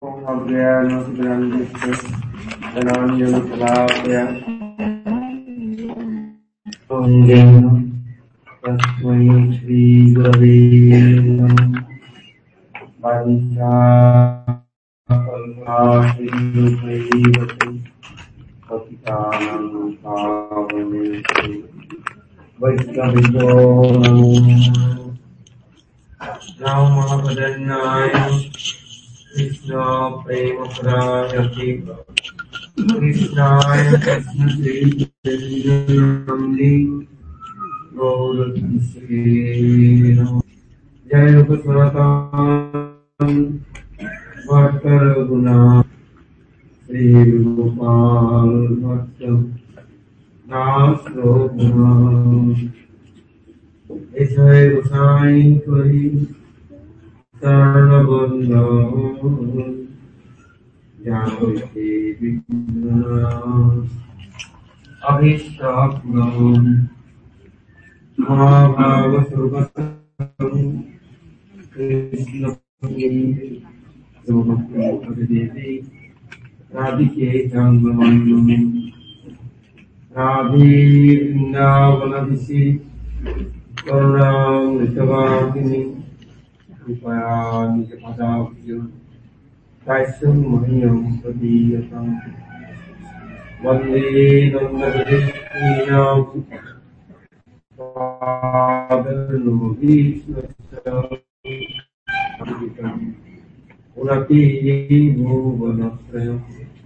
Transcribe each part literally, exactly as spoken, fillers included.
Krishna Prema Prayati Krishnaya Krishna Chaitanya Gaurati Jai Rupa Sanatana Bhatta Guna Sri Gopal Bhatta Das Guna Jai Gosai Kari Sarvabandha Janaki Vigna Abhishtakam Mahavasruvatam Krishna Devi Radhike Changamandam Radhi Vrindavanadisi Karanam Nitavakini Kripaya Nityapadavya Taisam Mahiyam Padiyatam Vande Nandagrishnam Padano Vishnasam Unati Bhuvanasrayam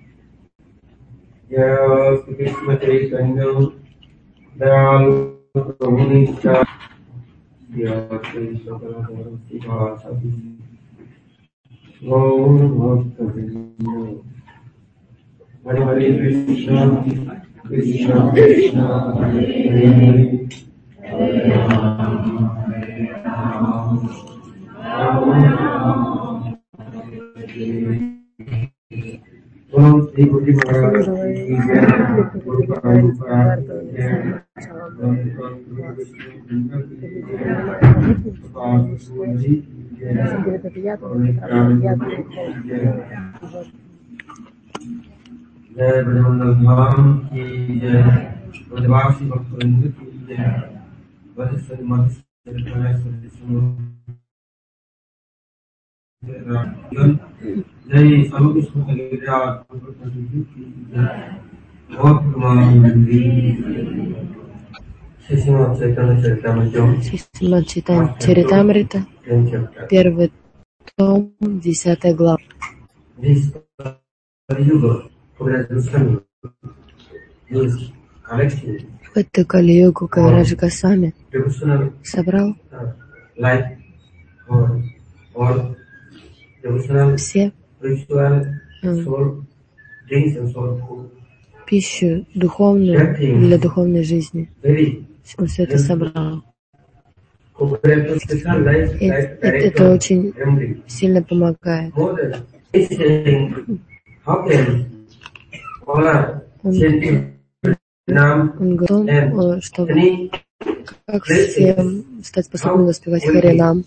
Yas Krishna Chaitanya Dayalu Prabhunisha Yas Krishna Sivasati Gaur Bhaktavrinda Hare Hare Krishna Krishna Krishna Hare Hare Hare Rama Hare Rama Rama Rama Hare Hare Om Sri Guru Maharaj Ki Jai Guru Prabhupada Ki Jai Jai Brahmana Dham Ki Jai Vadvasi Bhaktivinoda Ki Jai Vadisari Madhusari Pranayasari Sunu Jai Salukishma Kaliraj Prabhupada Ki Jai Bhaktivinoda Шримад Чайтанья Чаритамрита, первый том, десятая глава. В эту Кали-югу Кавираджа Госвами собрал все пищу духовную для духовной жизни. Он все это собрал. И это очень сильно помогает. Он, он готов, чтобы как всем стать способным воспевать Харинам,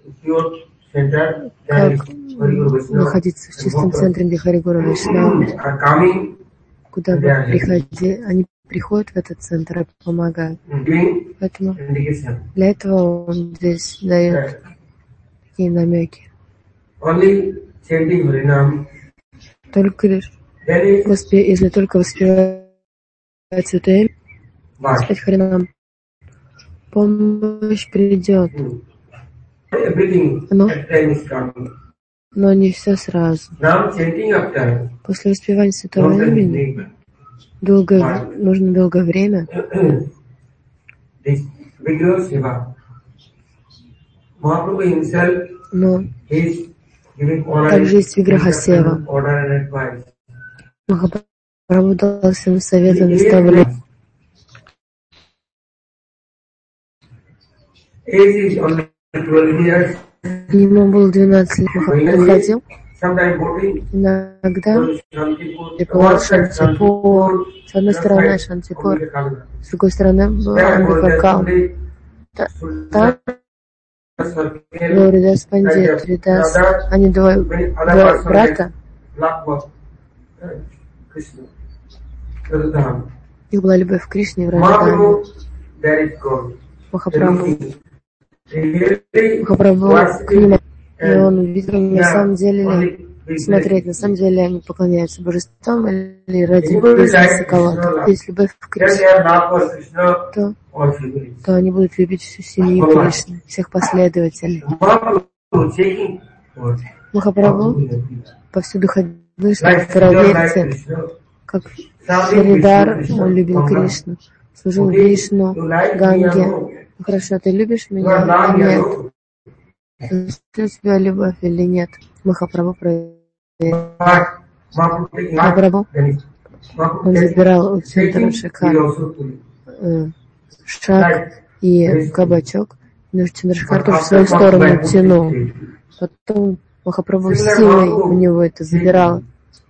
как находиться в чистом центре, где Хари Гуру Вайшнава, куда бы приходи, они приходят в этот центр и помогают. Поэтому для этого он здесь дает такие намеки. Только лишь, если только воспевать святое имя, воспевать Харинам, помощь придет. Но, но не все сразу. После воспевания святого имени долго, нужно долгое время. Но также есть Виграха Сева. Махапрабху дал всем советы, наставления. Ему было двенадцать лет, он ходил. Иногда приплывал Шантипур. С одной стороны Шантипур, с другой стороны был Амбикакал. Там Гауридас Пандит, Ридас, они двое, двое брата. Их была любовь к Кришне в Враджадхаме. Махапрабху. Махапрабху к ним, и он увидел, на самом деле смотреть, на самом деле они поклоняются божествам или ради бизнеса кого-то. Если любовь к Кришне, то, то они будут любить всю семью Кришны, всех последователей. Махапрабху повсюду ходил, чтобы проверить, как Шридар, он любил Кришну, служил Вишну, Ганге. Хорошо, ты любишь меня или нет? Есть ли у тебя любовь или нет? Махапрабху проверил. Махапрабху, он забирал у центра Шикар э, шаг и кабачок, но Чандрашкар тоже в свою сторону тянул. Потом Махапрабху силой у него это забирал.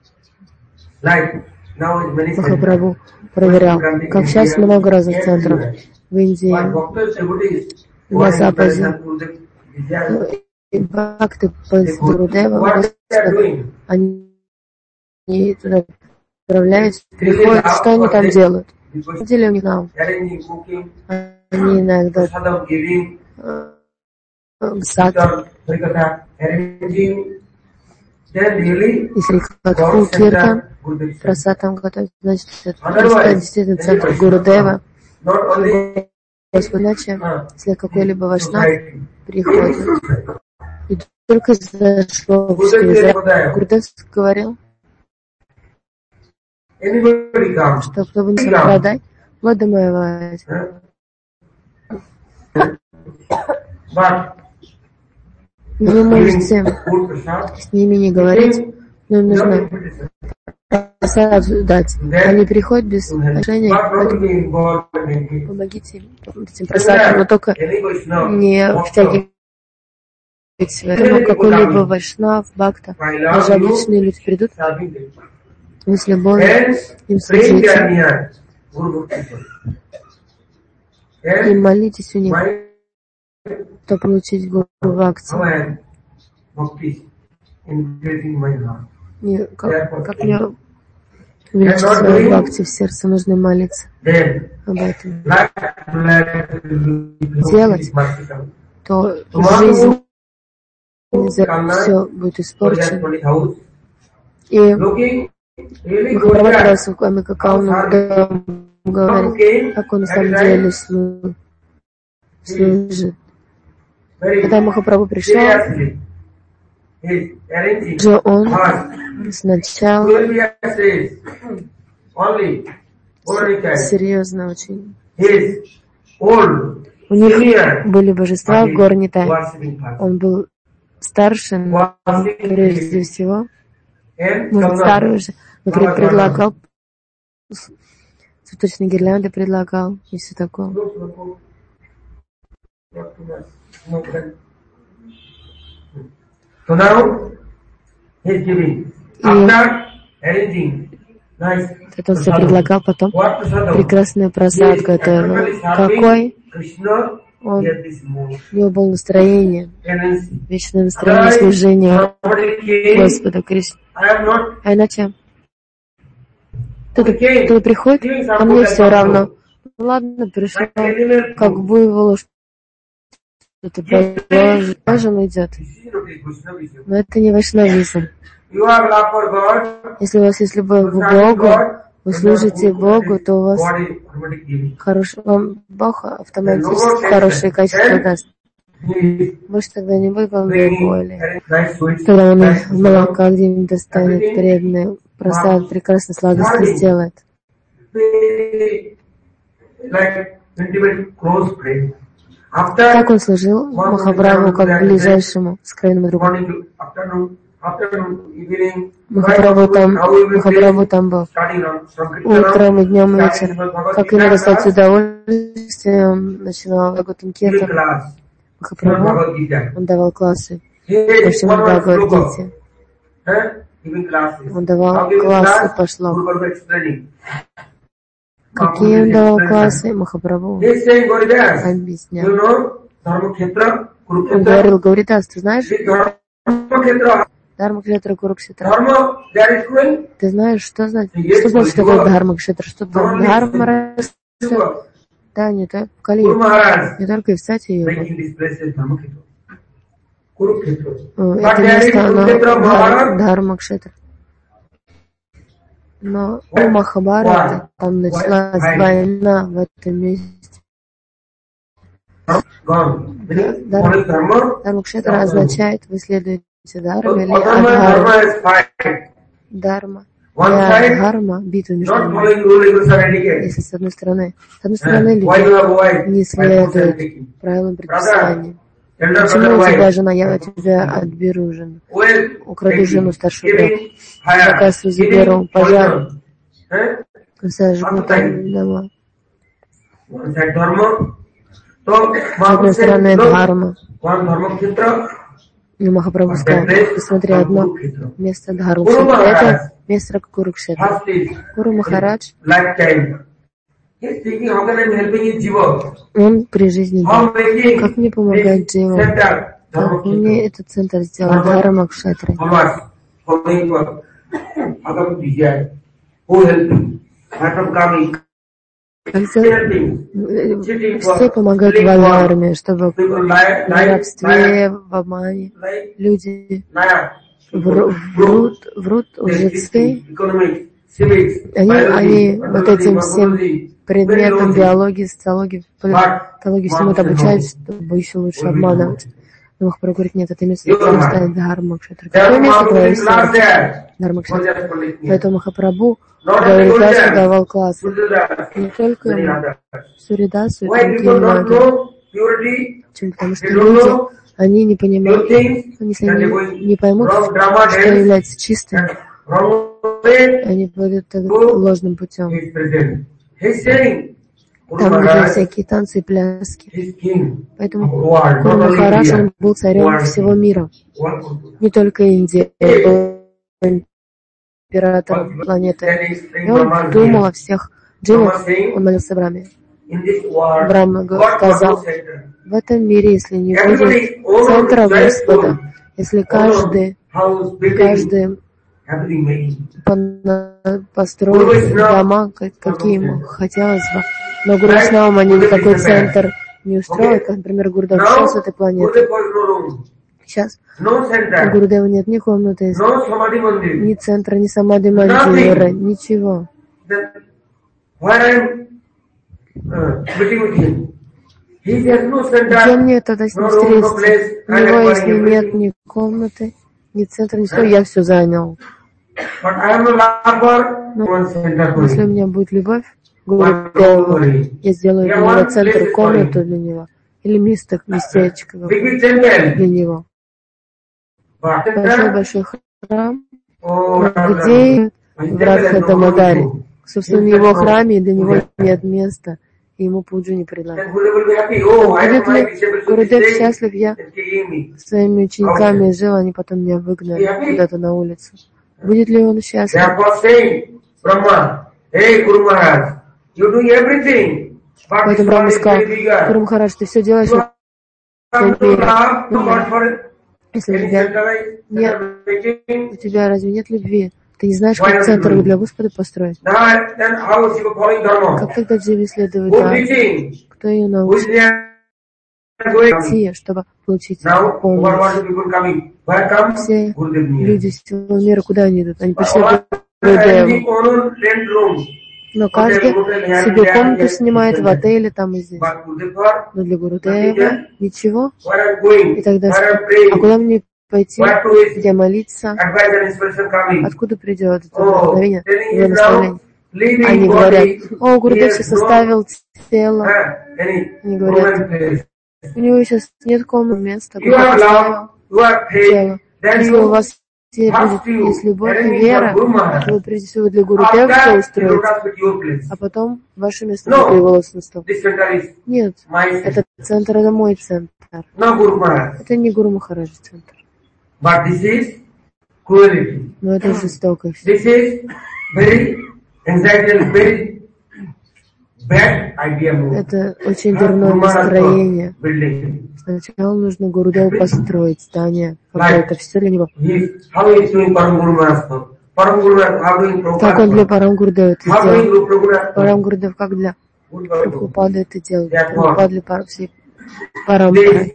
Махапрабху проверял, как сейчас много разных центров в Индии, на Западе. И бхакты Гурудева, они туда отправляются, приходят, что они там делают? На самом деле у них там. Они иногда сад, если Катху, Киртан, прасадам готовят, значит, это действительно центр Гурудева. Иначе, если какой-либо вайшнав приходит, и только зашло в Гурудев говорил, что кто бы не продай, вода моя. Вы можете с ними не говорить, но им нужно просад дать. Они приходят без отношения, поэтому помогите этим просадам, но только не втягивайте. Поэтому какой-либо вайшнав, бхакта, даже обычные люди придут, вы с любовью им служите. И молитесь у них, то получить гуру бхакти. И как, как мне увеличить свою бхакти в сердце, нужно молиться об этом. Делать, то жизнь все будет испорчено. И Махапрабху Свами Какауну говорит, как он на самом деле служит. Когда Махапрабху пришел, же он сначала серьезно очень. У них были божества в Горнитай. Он был старшим, прежде всего. Может, старый уже, но предлагал цветочные гирлянды, предлагал и все такое. И это он все предлагал, потом прекрасная просад готовил. Какой? Он, у него было настроение, вечное настроение служения Господа Кришны. А иначе кто-то, кто-то приходит, а мне все равно. Ну ладно, пришел, как буйвол, что-то положено идет. Но это не вайшнавизм. Если у вас есть любовь к Богу, вы служите Богу, то у вас хороший, вам Бог автоматически хорошие качества даст. Больше тогда не будет вам боли. Когда он молока где-нибудь достанет, преданный, просад, прекрасно сладости сделает. Как он служил Махапрабху как ближайшему, скройному другу. Махапрабху там, Махапрабху там был. Утром и днем и вечером. Как ему достать удовольствие, он начинал Бхагаватам Киртан. Махапрабху, он давал классы по всему Бхагавад-гите. Он давал классы, пошло. Какие он давал классы? Махапрабху объяснял. Он говорил: Гауридас, ты знаешь Дхармакшетра, Курукшетра? Ты знаешь, что значит, что значит такое Дхармакшетра? Что там Дхарма растет? Да, не только в Кали, не только и в Сати Юга. Это место, оно Дхармакшетра. Но у Махабхараты там началась война в этом месте. Дхармакшетра означает: вы следуете Дхарме или Адхарме. Дхарма и Адхарма — битва между ними. Если с одной стороны, с одной стороны люди не следуют правилам предписания. Почему у тебя жена? Я у тебя отберу жену. Украду жену старшего брата. Заказ заберу, пожар. Сожгу там дома. С одной стороны Дхарма. И Махапрабху сказал: посмотри, одно место Дхармакшетра — это место Курукшетра. Куру Махарадж, он при жизни говорит: как мне помогать дживам? Как мне этот центр сделать Дхармакшетрой? Все помогают в армии, чтобы в рабстве, в обмане люди врут, врут лжецы. Они, они вот этим всем предметам биологии, социологии, политологии всему это обучают, чтобы еще лучше обманывать. Но Махапрабху говорит: нет, это место, которое ставит Дхармакшетра. Какое место твое место? Дхармакшетра. Поэтому Махапрабху Гауридасу давал класс. Не только ему, Суридасу и другим многим. Потому что люди, они не понимают, если они не поймут, что является чистым, они пойдут ложным путем. Там, где всякие танцы и пляски. Поэтому Куру Махарадж, он был царем всего мира. Не только Индии, он был императором планеты. И он думал о всех дживах, он молился Брахме. Брахма сказал: в этом мире, если не будет центра Господа, если каждый, каждый построить дома, какие ему хотелось бы, но Гуру Вайшнавам они никакой центр не устроят, как, например, Гурудев ушел с этой планеты. Сейчас у Гурудева нет ни комнаты, ни центра, ни самадхи мандира, ничего. Где мне тогда с ним встретиться? У него, если нет ни комнаты, ни центра, ничего, я все занял. Но если у меня будет любовь к Гурудеву, я сделаю для него центр, комнату для него, или место, местечко для него. Большой-большой храм, где в Радха-Дамадаре. Собственно, в его храме для него нет места, и ему пуджу не предлагают. Будет ли Гурудев счастлив? Я своими учениками жил, они потом меня выгнали куда-то на улицу. Будет ли он счастлив? Поэтому Брахма сказал: Гуру Махарадж, ты все делаешь в мире. Если у тебя нет, у тебя разве нет любви? Ты не знаешь, как центр для Господа построить? Как тогда Дживи следует? Да? Кто ее научит? Чтобы получить помощь. Все люди всего мира, куда они идут? Они пришли к Гурудеву. Но каждый себе комнату снимает в отеле там и здесь. Но для Гурудева ничего. И тогда а куда мне пойти, где молиться? Откуда придет это вдохновение, его наставление? Они говорят: о, Гурудев сейчас составил тело. Они говорят: у него сейчас нет комнаты, места, куда поставил тело. Если у вас будет есть любовь и вера, то вы прежде всего для Гурудева все устроите, а потом ваше место будет привелось на стол. Нет, этот центр — это мой центр. Это не Гуру Махараджа центр. Но это жестокость. Это очень дурное настроение. Сначала нужно Гурудеву построить здание, какое-то все для него. Как он для Парам Гурудева это сделал? Парам Гурудев как для Прабхупады это делал? Прабхупада для Парам всей Парампары.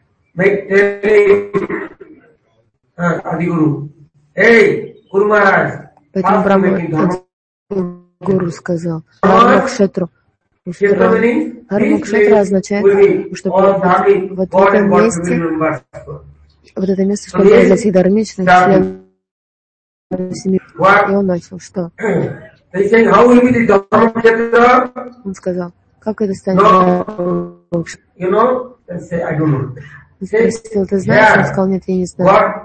Поэтому Брахма Гуру сказал Дхармакшетру. Дхармакшетра означает, что вот в этом месте, вот это место, что было для всех дхармичных членов семьи. И он начал, что? Он сказал, как это станет Дхармакшетрой? Он спросил, ты знаешь? Он сказал, нет, я не знаю.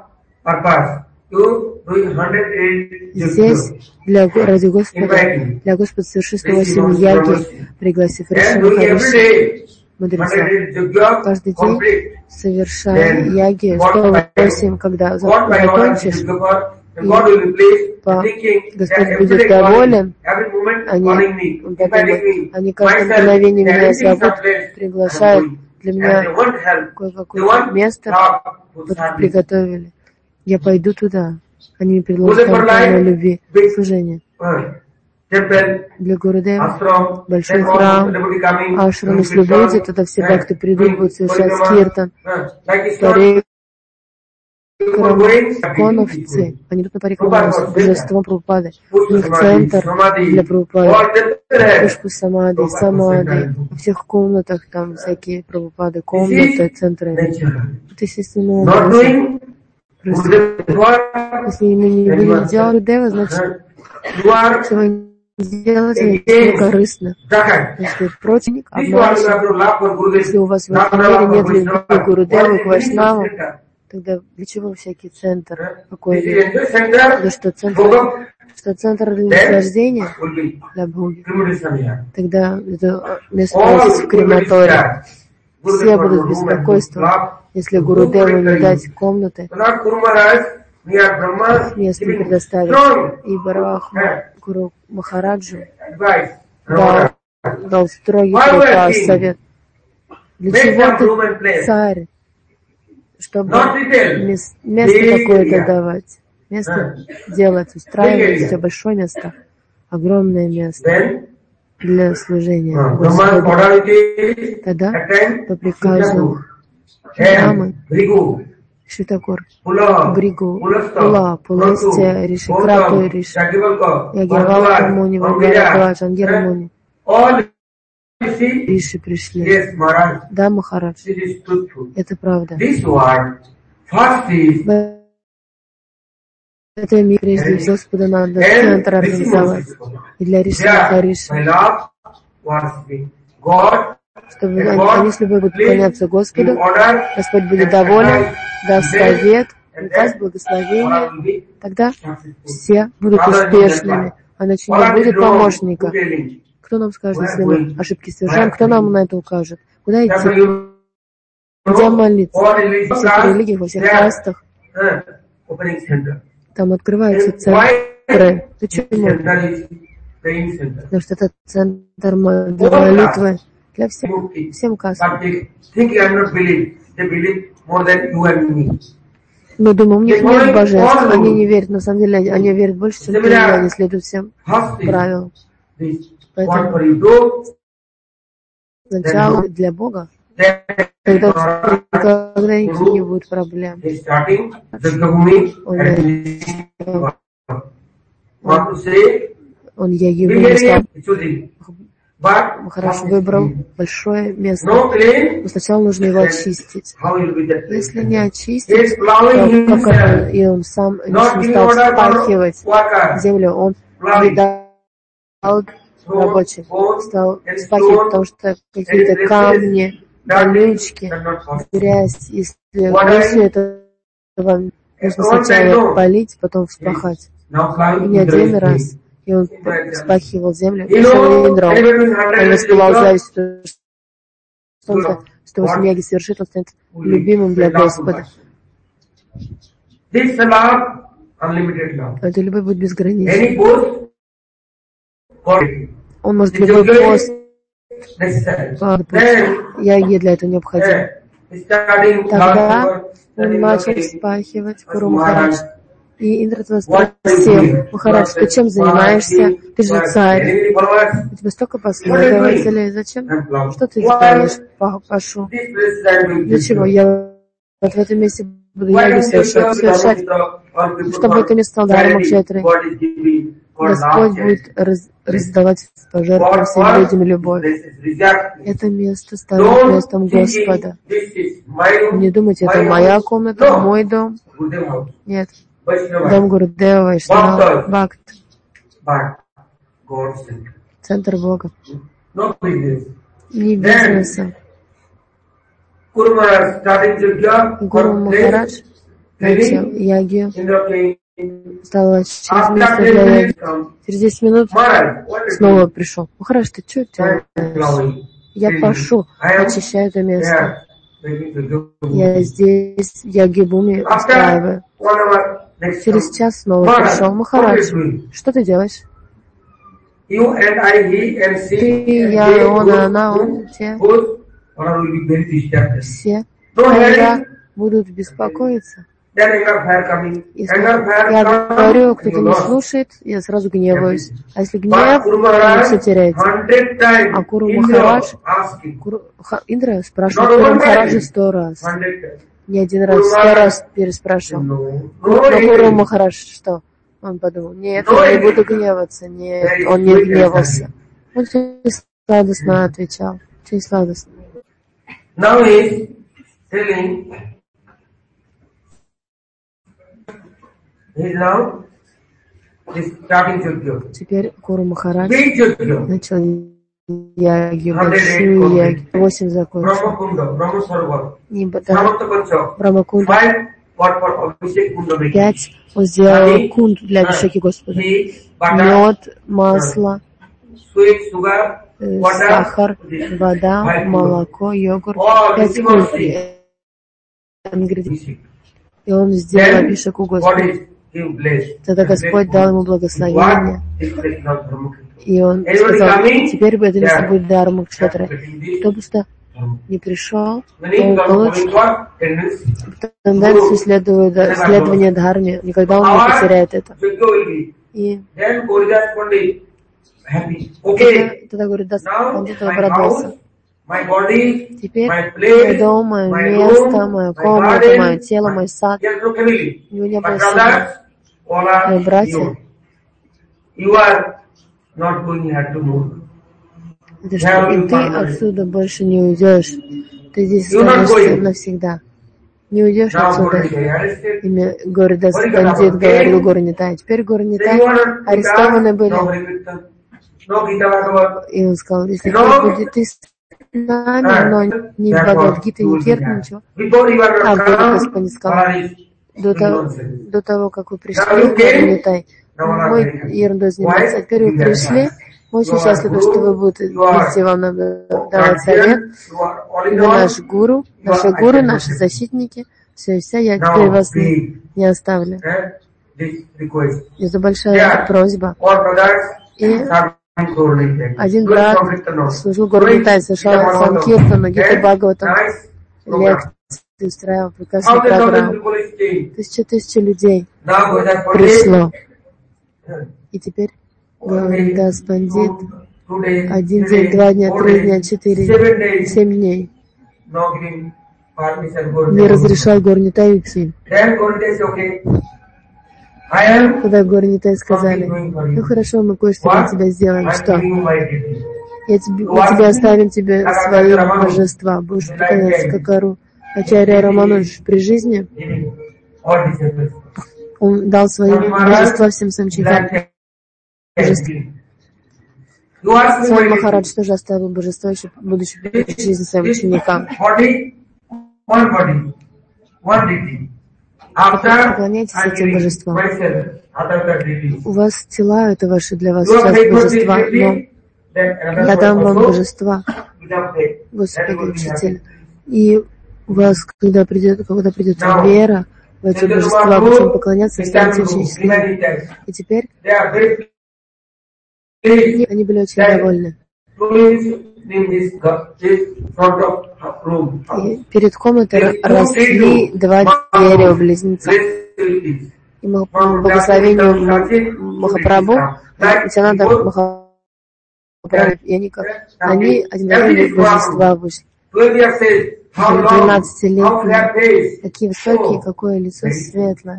Здесь для, ради Господа, для Господа совершит сто восемь яги, пригласив Риши Махариши, мудрецов. Каждый день совершай яги сто восемь, когда закончишь, и по, Господь будет доволен, они, они каждое мгновение меня зовут, приглашают для меня кое-какое место, вот приготовили. Я пойду туда. Они мне предложат тайну любви, служение. Для Гурудева большой храм, ашрам, если люди, тогда все бхакты придут, будут совершать киртан. Парикраму, коновцы, они идут на парикраму с божеством Прабхупады. У них центр для Прабхупады. Пушпу самади, самади. Во всех комнатах там всякие Прабхупады, комнаты, центры. Это естественно образом. Если мы не будем делать Дева, значит, если вы не делаете, это корыстно. Если противник, обманщик, если у вас в этом мире нет любви к Гурудеву, к Вайшнаву, тогда для чего всякий центр какой-то? Потому что центр, что центр для наслаждения, для Бога, тогда это место в крематории. Все будут беспокойствовать, если Гурудеву не дать комнаты, место не предоставить. И Брахма Гуру Махараджу дал, дал строгий приказ, совет. Для чего ты царь? Чтобы место, место какое-то давать. Место делать, устраивать, все большое место, огромное место для служения Господу. Тогда по приказу Рамы, Шитакур, Бригу, Пула, Пуластя, Риши Крапу, Риши, Ягервал, Муни, Варгара, Ангера Муни. Риши пришли. Да, Махарадж, это правда. Это мир, прежде Господа надо центр организовать. И для Риши Махариши, чтобы они, они с любовью будут поклоняться Господу, Господь будет доволен, даст совет, даст благословение, тогда все будут успешными, а иначе не будет помощника. Кто нам скажет, если мы ошибки совершаем, кто нам на это укажет? Куда идти? Где молиться? Во всех религиях, во всех кастах. Там открываются центры. Почему? Потому что это центр для молитвы для всех, всем кастам. Мы думаем, у них нет божеств, они не верят, на самом деле они верят больше, чем ты, они следуют всем правилам. Поэтому сначала для Бога, тогда никогда не будет проблем. Он, он я его Махарадж выбрал большое место, но сначала нужно его очистить. Если не очистить, то как он, и он сам не стал вспахивать землю, он не дал рабочих, стал вспахивать, потому что какие-то камни, колючки, грязь, если все это вам нужно сначала полить, потом вспахать. И не один раз. И он вспахивал землю, и Шавиндром, он воспевал зависть, что он сто восемь яги совершит, он станет любимым для Господа. Эта любовь будет безграничной. Он может любой пост Яги для этого необходимы. Тогда он начал вспахивать Куру Махарадж. И Индра спросил: Махарадж, ты чем занимаешься? Ты же царь. У тебя столько последователей. Зачем? Что ты делаешь, Пашу? Для чего? Я вот в этом месте буду яги совершать, совершать, чтобы это не стало даром Акшетры. Господь будет раз, раздавать пожертвовать всем людям любовь. Это место станет местом Господа. Не думайте, это моя комната, мой дом. Нет. Дом Гурудева, Вайшнава, Бхакт. Центр Бога. Не бизнеса. Гуру Махарадж начал ягью. Стало через место для яги. Через десять минут снова пришел. Махарадж, ты что делаешь? Я пашу, очищаю это место. Я здесь яги-буми устраиваю. Через час снова пришел. Махарадж, что ты делаешь? Ты, я, он, она, он, те. Все тогда будут беспокоиться. Если я говорю, кто-то не слушает, я сразу гневаюсь. А если гнев, то все теряется. А Куру Махарадж, Куру, Индра спрашивает Куру Махараджа сто раз. Не один раз, сто раз переспрашивал. Но Куру Махарадж что? Он подумал: нет, я не буду гневаться. Нет, он не гневался. Он очень сладостно отвечал. Очень сладостно. Now he is telling, he is now is starting Yajna. Теперь Куру Махарадж начал ягью, большую ягью, восемь закончил. Брахмакунда, пять он сделал кунд для Абхишеки Господа. Мед, масло, сахар, вода, молоко, йогурт, пять кунд ингредиентов. И он сделал Абхишеку Господу. Тогда Господь дал ему благословение. И он сказал: теперь это место будет даром Акшетры. Кто бы что не пришел, он получит тенденцию следования дхарме. Никогда он не потеряет это. И тогда говорит, да, Пандит обрадовался. Теперь мой дом, мое место, моя комната, мое тело, мой сад. У него не было семьи. Мои братья, это что, и ты отсюда больше не уйдешь. Ты здесь останешься навсегда. Не уйдешь отсюда. Имя Горидас Пандит говорил Гору Нитай. Теперь Гору Нитай арестованы были. И он сказал: если ты будешь ты с нами, но ни Бхагавад-гиты, ни Киртан, ничего. А Гору Господь сказал: до того, до того, как вы пришли, Гору Нитай, мой ерундой занимается. А теперь вы пришли. Мы очень счастливы, что вы будете вместе, вам надо давать совет. Вы наш гуру, наши гуру, наши защитники. Все и вся, я теперь вас не, не оставлю. Это большая просьба. И один брат служил Гору Нитай, совершал Санкиртану, Гита Бхагаватам, лекции устраивал, прекрасную программу. Тысяча-тысяча людей пришло. И теперь Горидас Пандит один день, два дня, три дня, четыре, семь дней не разрешал Гору Нитаю идти. Когда Гору Нитай сказали: ну хорошо, мы кое-что для тебя сделаем. Что? Я тебе, мы тебе оставим тебе свои божества. Будешь поклоняться Какару. Ачарья Рамануджа при жизни он дал свои божества всем своим ученикам. Свой Махарадж тоже оставил божество, еще будучи при жизни своим ученикам. Поклоняйтесь этим божествам. У вас тела, это ваши для вас сейчас божества, но я дам вам божества, Господи, Учитель. И у вас, когда придет, когда придет вера в эти божества, будете им поклоняться, станете очень счастливы. И теперь они были очень довольны. И перед комнатой росли два дерева-близнеца. И по благословению Махапрабху, Нитянанда Махапрабху, и они, как, они одинаковые божества вышли. двенадцатилетние, такие высокие, какое лицо светлое.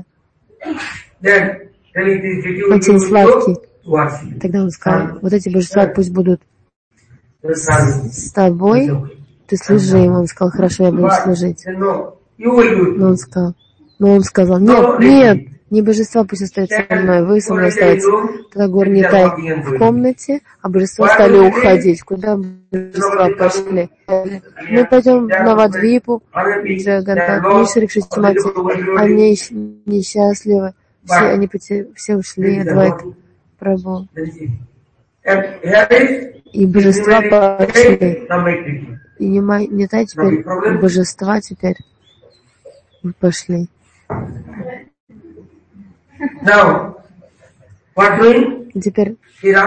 Очень сладкий. Тогда он сказал, вот эти божества пусть будут с, с тобой, ты служи им. Он сказал, хорошо, я буду служить. Но он сказал, но он сказал, нет, нет, не божества пусть остаются со мной, вы со мной остаетесь. Тогда Гаур Нитай в комнате, а божества стали уходить. Куда божества пошли? Мы пойдем в Навадвипу, Джаганнат, Шри Кшитимати, они несчастливы, все, они все ушли, Адвайт Прабху. И божества пошли. И не Нитай теперь, божества теперь пошли. Теперь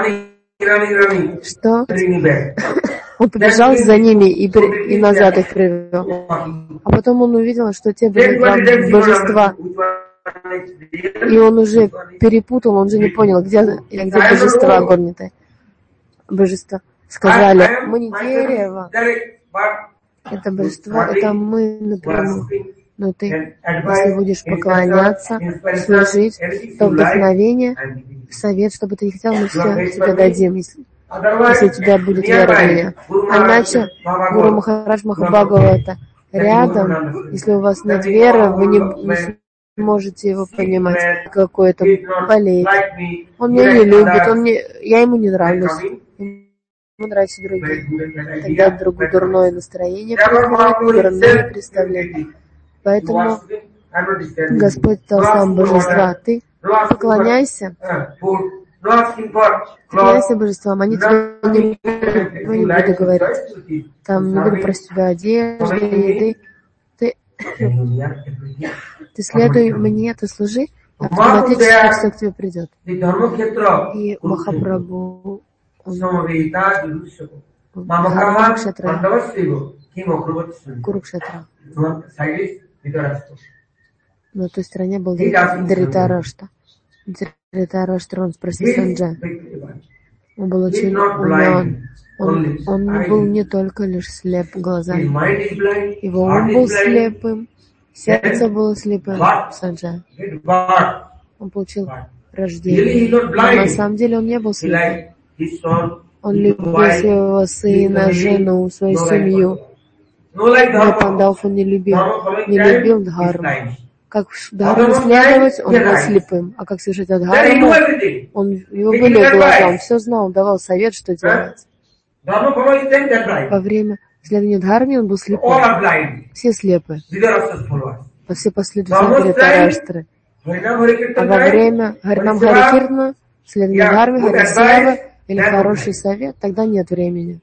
что? Он побежал за ними и, и назад их привел. А потом он увидел, что те были два божества. И он уже перепутал, он уже не понял, где, где божества горниты. Божества сказали, мы не дерево. Это божество, это мы напрямую. Но ты, если будешь поклоняться, служить, то вдохновение, совет, чтобы ты не хотел, мы все тебе дадим, если, если у тебя будет вера в меня. А иначе Гуру Махарадж Махабхагавата рядом, если у вас нет веры, вы не, не можете его понимать, какой-то болеет. Он меня не любит, он не, я ему не нравлюсь. Ему нравятся другие. Тогда другое дурное настроение приходит, дурное представление. Поэтому Господь дал сам божества. Ты поклоняйся, поклоняйся божествам. Они тебе не, не будут говорить. Там не буду просить тебя одежды, еды. Ты, ты следуй мне, ты служи, автоматически все к тебе придет. И Махапрабху, он Курукшетра, Курукшетра. На той стороне был Дритарашта. Дритараштра, он спросил Санджа. Он был очень умен. Он, он был не только лишь слеп глазами. Его ум был слепым, сердце было слепым, Санджа. Он получил рождение. Но на самом деле он не был слепым. Он любил своего сына, жену, свою семью. Но Пандав он не любил, не любил Дхарму. Как Дхарму следовать, он был слепым. А как совершить Дхарму, он, у него были глаза, он все знал, он давал совет, что делать. Во время следования Дхарме он был слепым. Все слепы. Все последователи Дритараштры. А во время Харинам Харикиртана, следования Дхарме, Харисева или хороший совет, тогда нет времени.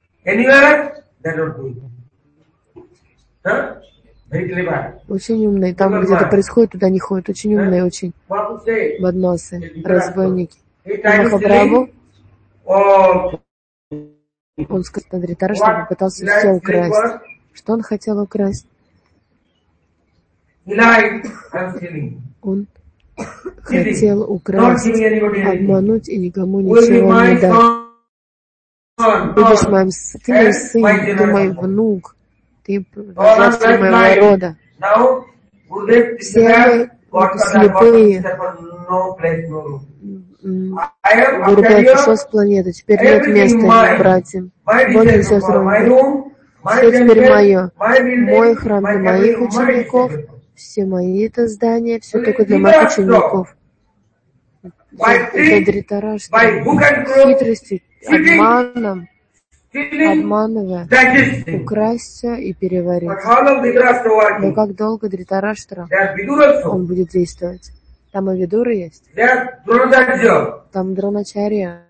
Очень умные. Там где-то происходит, туда не ходят. Очень умные, очень бадмасы, разбойники. Махапрабху, он сказал на Дритара, что попытался все украсть. Что он хотел украсть? Он хотел украсть, обмануть и никому ничего не дать. Будешь моим, ты мой сын, ты мой внук. Ты продолжатель моего рода. Все мы слепые. Гурудев ушел с планеты. Теперь нет места братьям. Вот и сестрам. Все теперь мое. Мой храм для моих учеников. Все мои это здания. Все только для моих учеников. Это Дритараштра. Хитростью, обманом. Обманывая, украсть все и переварить. Но как долго Дритараштра, он будет действовать? Там и Видуры есть. Там Дроначарья,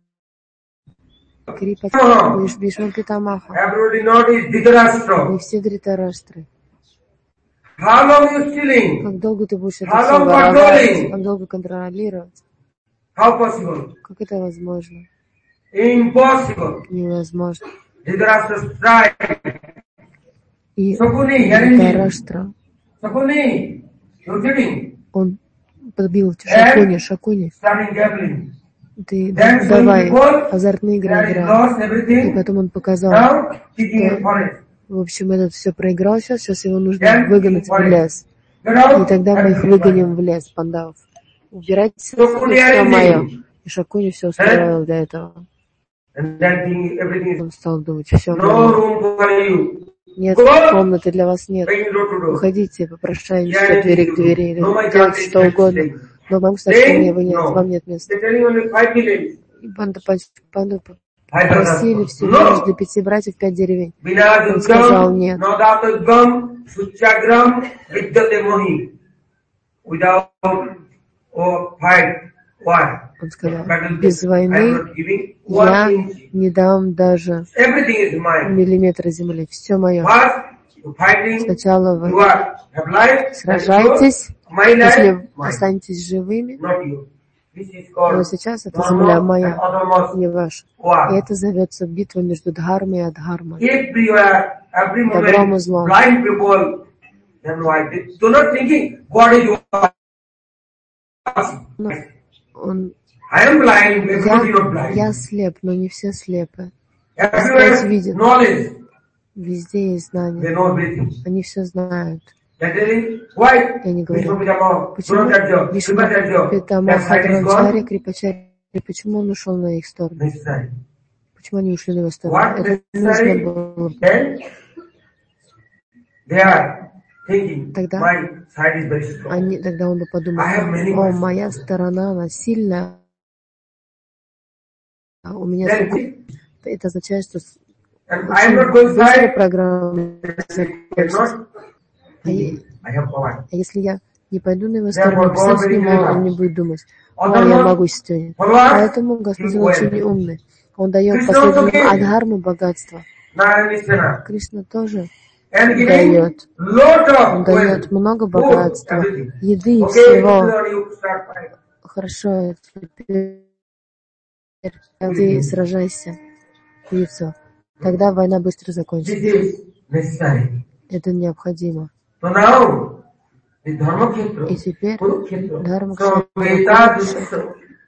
Крипати, Бишма Питамаха. Не все Дритараштры. Как долго ты будешь это все воровать? Как долго контролировать? Как это возможно? Impossible. Невозможно. Dhritarashtra tried. И Shakuni, hearing me. Dhritarashtra, Shakuni, you're kidding. он подбил Шакуни, Шакуни, Starting gambling. ты Then давай showing people азартные игры that he играй. lost И everything. потом он показал, Now seeking a что, forest. в общем, этот все проиграл сейчас, сейчас его нужно Then выгнать seeking в лес. Get И out. тогда мы их and выгоним в лес, пандавов. Убирайте Shakuni все arranging. мое. И Шакуни все устроил для этого. And then thinking everything is Он стал думать, все no мое. room for you. Нет Go. комнаты для вас нет. Going door to door. Уходите, попрошайничайте Yeah, от двери к anything to двери, do. No, my делайте country что is угодно. staying. Но в моем кстати, Staying? вы нет, No. вам нет места. They're telling only five villages. И банда, банда Five просили brothers. всего No. лишь для пяти братьев пять деревень. Bina Он сказал Dugam, нет. Nodatagam, Suchagram, Vidyate Mohi. Without or fight. Why? Он сказал, без войны я не дам даже миллиметра земли. Все мое. Сначала вы сражайтесь, если останетесь живыми, но сейчас эта земля моя, не ваша. И это зовется битва между Дхармой и Адхармой. Добром и злом. Но он, я, я слеп, но не все слепы. Господь видит. Везде есть знания. Они все знают. И они говорят, почему Вишвапитамахадранчари, Крипачари, почему он ушел на их сторону? Почему они ушли на его сторону? Это нужно было. Тогда, они, тогда он бы подумал, о, моя сторона, она сильная, а у меня сколько... Это означает, что очень быстро программа закончится. А, а если я не пойду на его сторону, писать с ним, он не будет думать, о, я могу сегодня. Поэтому Господь очень умный. Он дает последнему Адхарму богатство. Кришна тоже дает. Он дает много богатства, еды и всего. Хорошо, теперь ты сражайся. Лицо. Тогда война быстро закончится. Это необходимо. И теперь Дхармакшетра.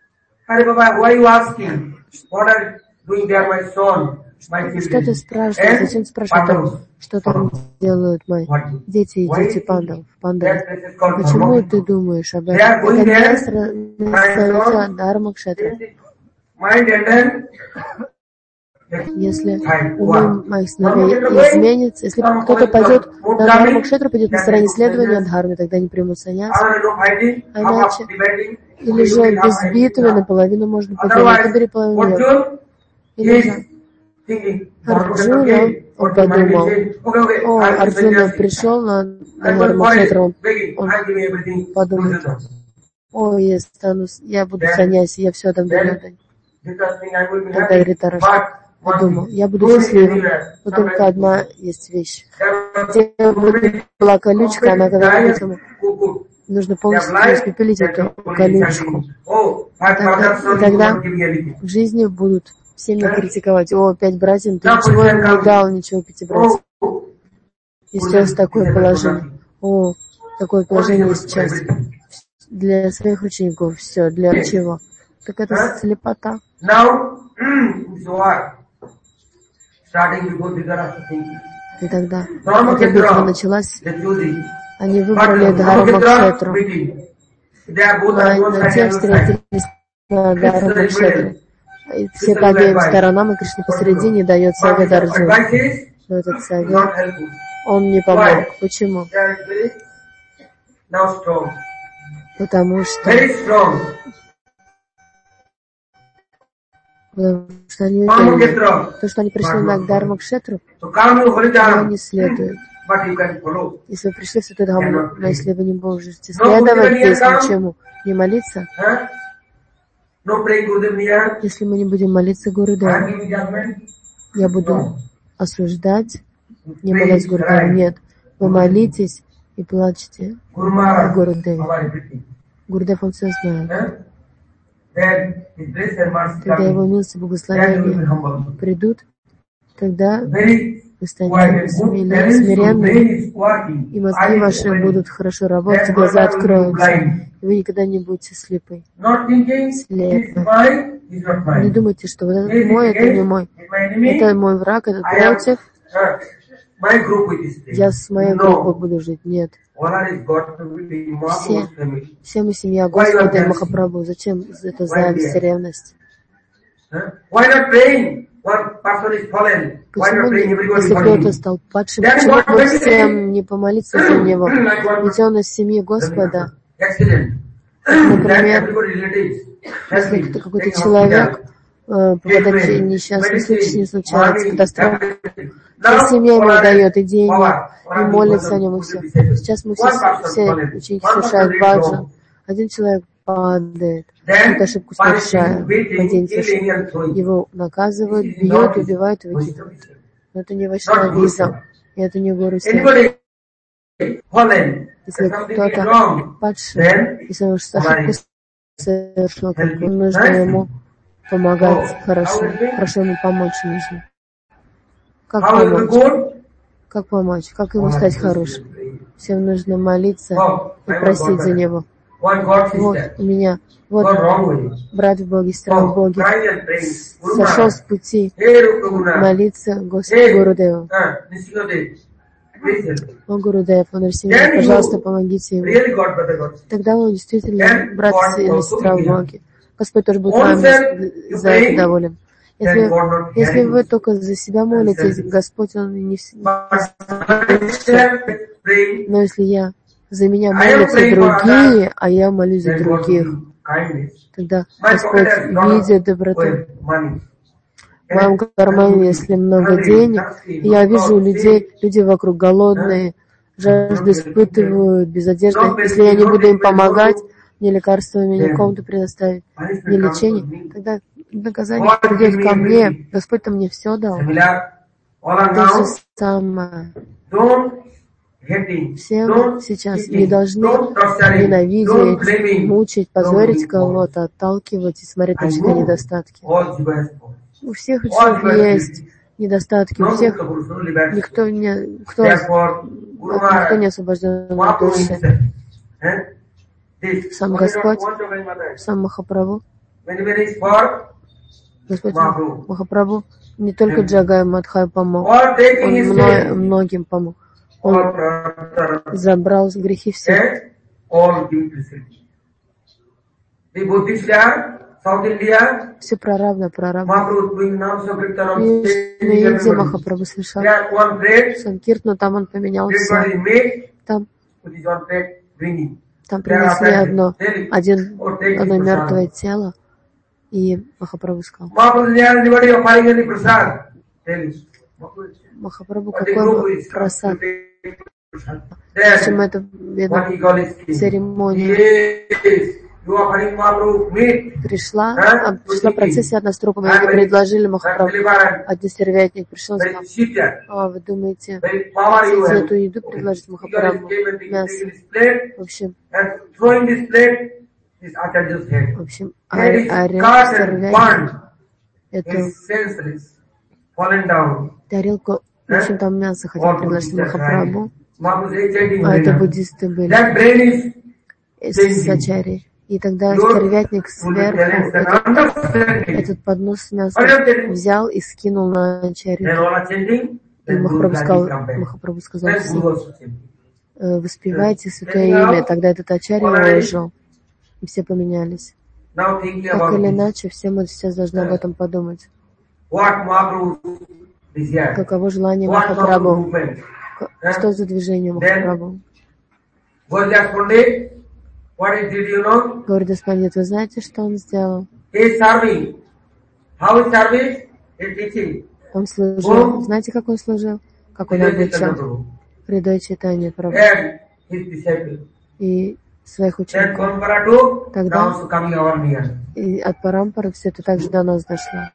Что ты спрашиваешь? Зачем ты спрашиваешь, что там делают мои дети и дети пандав? Пандав. Почему ты думаешь об этом? Это место Дхармакшетра. Если умы моих сыновей изменится, если кто-то пойдет на Дхармакшетру, пойдет на стороне следования Дхармы, тогда они примут саньяс. А иначе, или же без битвы наполовину можно поделать, выбери половину. Или же Арджуна, он подумал, о, Арджуна пришел на Дхармакшетру, он, он подумал, о, я стану, я буду саньяси, я все отдам Дхармакшетру. Тогда Dhritarashtra подумал, я буду счастливым, но только одна есть вещь. Где была колючка, она говорит ему, нужно полностью испепелить эту колючку. Тогда, и тогда в жизни будут все меня критиковать. О, пять братьев, ты ничего им не дал, ничего пяти братьев. И сейчас такое положение. О, такое положение сейчас. Для своих учеников все, для чего? Так это слепота. И тогда эта битва началась. Они выбрали Дхармакшетру. На те встретились на Дхармакшетре. И все по обеим сторонам, и Кришна посередине дает совет Арджуну. Но этот совет, он не помог. Почему? Потому что Потому что они уверены, то, что они пришли на Дхармакшетру, но не следует. Если вы пришли в Святой Дхаму, но если вы не можете следовать здесь ничему, не молиться, если мы не будем молиться Гурудеву, я буду осуждать, не молясь Гурудеву. Нет, вы молитесь и плачете Гурудеву. Гурудев, он все знает. Когда Его милость и благословение придут, тогда вы станете смиренными, и мозги ваши будут хорошо работать, глаза откроются, и вы никогда не будете слепы. Слепы. Не думайте, что вот этот мой, это не мой. Это мой враг, этот против. Я с моей группой буду жить. Нет. Все, все мы семья Господа и Махапрабху. Зачем это зависть и ревность? Почему, если кто-то стал падшим, почему бы всем не помолиться за него? Ведь он из семьи Господа. Например, если какой-то человек попадает в несчастный случай, с ним случается катастрофа, вся семья ему дает и деньги, и молится о нем, и все. Сейчас мы все, все ученики совершают баджан. Один человек падает, эту ошибку совершает, младенец его наказывают, бьют, убивают и выкидывают. Но это не вайшнавизм, и это не гуру сердца. Если кто-то падший, если он ошибку совершил, то нужно ему помогать хорошо, хорошо ему помочь нужно. Как помочь? Как помочь? Как ему стать хорошим? Всем нужно молиться и просить за него. Вот у меня, вот брат в Боге, сестра в Боге, сошел с пути молиться Господу Гурудеву. О, Гурудев, он Нарсимха, пожалуйста, помогите ему. Тогда он действительно брат или сестра в Боге. Господь тоже будет вами за это доволен. Если, если вы только за себя молитесь, Господь, Он не всегда. Но если я за меня молятся другие, а я молюсь за других, тогда Господь видит доброту. В моем кармане, если много денег, я вижу людей, люди вокруг голодные, жажду испытывают, без одежды. Если я не буду им помогать, ни лекарствами, ни комнату предоставить, ни лечение, тогда наказание придет ко мне. Господь-то мне все дал. То же самое. Все мы сейчас не должны ненавидеть, мучить, позорить кого-то, отталкивать и смотреть на чьи-то недостатки. У всех есть недостатки, у всех никто не, кто, никто не освобожден от души. Сам Господь, сам Махапрабху, Господь Махапрабху не только Джагай Мадхай помог, Он мно, многим помог. Он забрал грехи всех. Все прарабдха, прарабдха. И на Индии Махапрабху совершал Санкиртну, там он поменялся. Там, там принесли одно, один, одно мертвое тело, и Махапрабху сказал: Махапрабху, какой прасад? Почему это церемония? Пришла, а, пришла процессия одна с трупами, они предложили Махапрабху. Один стервятник пришел и сказал: а вы думаете, за эту еду предложить Махапрабху мясо? В общем, в общем, орел стервятник, эту тарелку, в общем, там мясо хотел предложить Махапрабху, а это буддисты были, с ачарьей. И тогда стервятник сверху этот, этот поднос с мясом взял и скинул на ачарью. И Махапрабху сказал, Махапрабху сказал всем: воспевайте святое имя. Тогда этот ачарья уложил. И все поменялись. Так или иначе, все мы сейчас должны об этом подумать. Каково желание Махапрабху? Что за движение Махапрабху? Говорит Пандит, вы знаете, что он сделал? Он служил. Знаете, как он служил? Как он обучал? Хридой Чайтанья Прабху и своих учеников. Тогда и от Парампары все это также до нас дошло.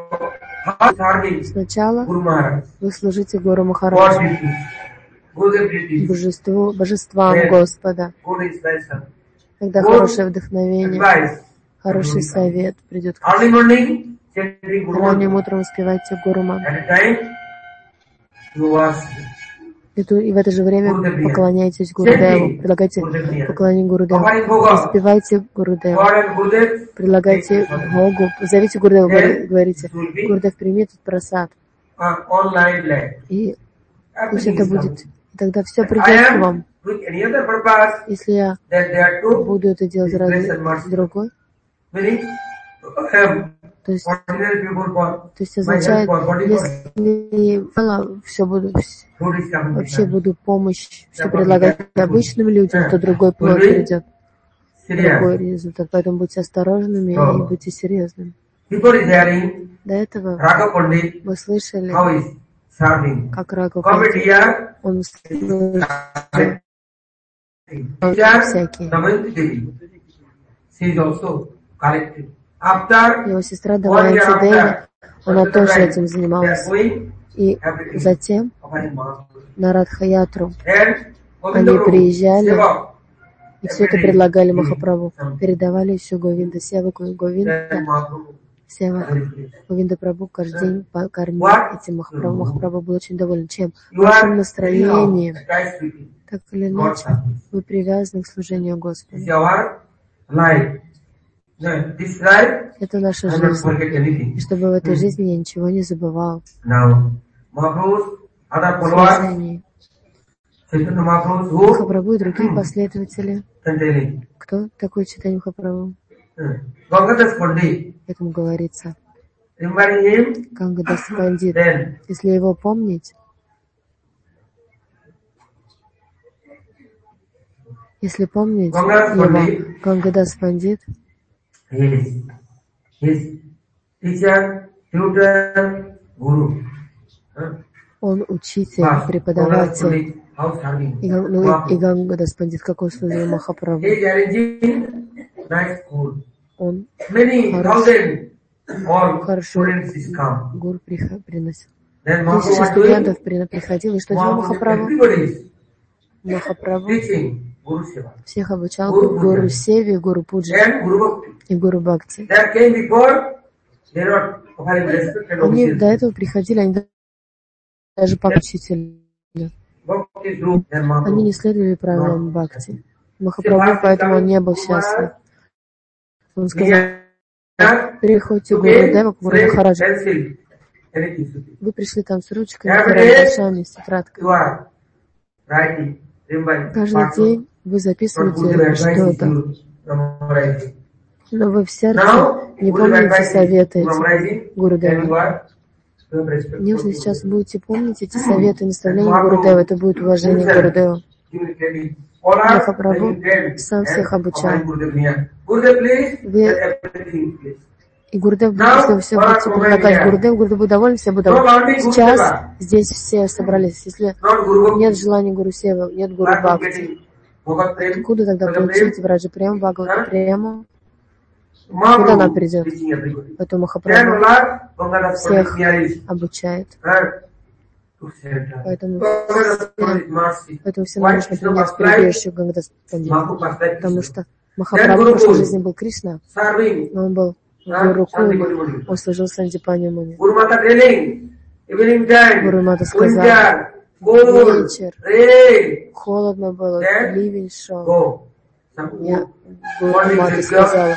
Сначала вы служите Гуру Махараджу, божеству, божествам Господа. Когда хорошее вдохновение, хороший совет придет к вам. Ранним утром успевайте Гуруман. И, ту, и в это же время поклоняйтесь Гурудеву, предлагайте поклонение Гурудеву, успевайте Гурудеву, предлагайте Богу, зовите Гурудеву, говорите, Гурудев, прими этот просад. И пусть это будет, и тогда все придет к вам. Если я буду это делать ради другой, то есть, то есть означает, если все буду, вообще буду помощь, все предлагать обычным людям, то другой плод придет, другой результат. Поэтому будьте осторожными и будьте серьезными. До этого вы слышали, как Рагу Пандит, он служит всякие. Его сестра Дамаянти Деви, она тоже этим занималась. И затем на Радха-ятру они приезжали и все это предлагали Махапрабху. Передавали еще Говинда Севаку, и Говинда Сева. Говинда Прабху каждый день кормил этим Махапрабху. Махапрабху был очень доволен. Чем? Вашим настроением. Так или иначе, вы привязаны к служению Господу. Это наша жизнь. И чтобы в этой жизни я ничего не забывал. Служение. Махапрабху и другие последователи. Кто такой Чайтанья Махапрабху? Этому говорится. Гангадас Пандит. Если его помнить, если помнить его, Гангадас Пандит, он учитель, преподаватель. И, ну, и Гангадас Пандит, какой служил Махапрабху. Он хороший, хороший гур приносил. Тысячи студентов приходило, и что делал Махапрабху? Махапрабху всех обучал Гуру Севе, Гуру Пуджи и Гуру Бхакти. Они до этого приходили, они даже по учителю. Они не следовали правилам Бхакти. Махапрабху, поэтому он не был счастлив. Он сказал: переходите к Гурудеву, к Гуру Махараджу. Вы пришли там с ручками, карандашами, с тетрадкой. Каждый день вы записываете что-то, но вы в сердце не помните советы эти Гурудева. Если сейчас будете помнить эти советы и наставления Гурудева, это будет уважение к Гурудеву. Махапрабху сам всех обучал. Вы... И Гурудев, если вы все будете предлагать Гурудеву, Гурудев будет доволен, все будут довольны. Сейчас здесь все собрались. Если нет желания Гуру Севы, нет Гуру Бхакти, откуда тогда получить Враджа Прему, Бхагавата Прему? Куда она придет? Поэтому Махапрабху всех обучает. Поэтому, поэтому всем нужно принять прибежище Гангадас Пандит. Потому что Махапрабху в прошлой жизни был Кришна, но он был Гуру Курма, он служил Сандипани Муни. Гуру Мата сказал: вечер, холодно было, ливень шел. Я, Гуру Мата сказала: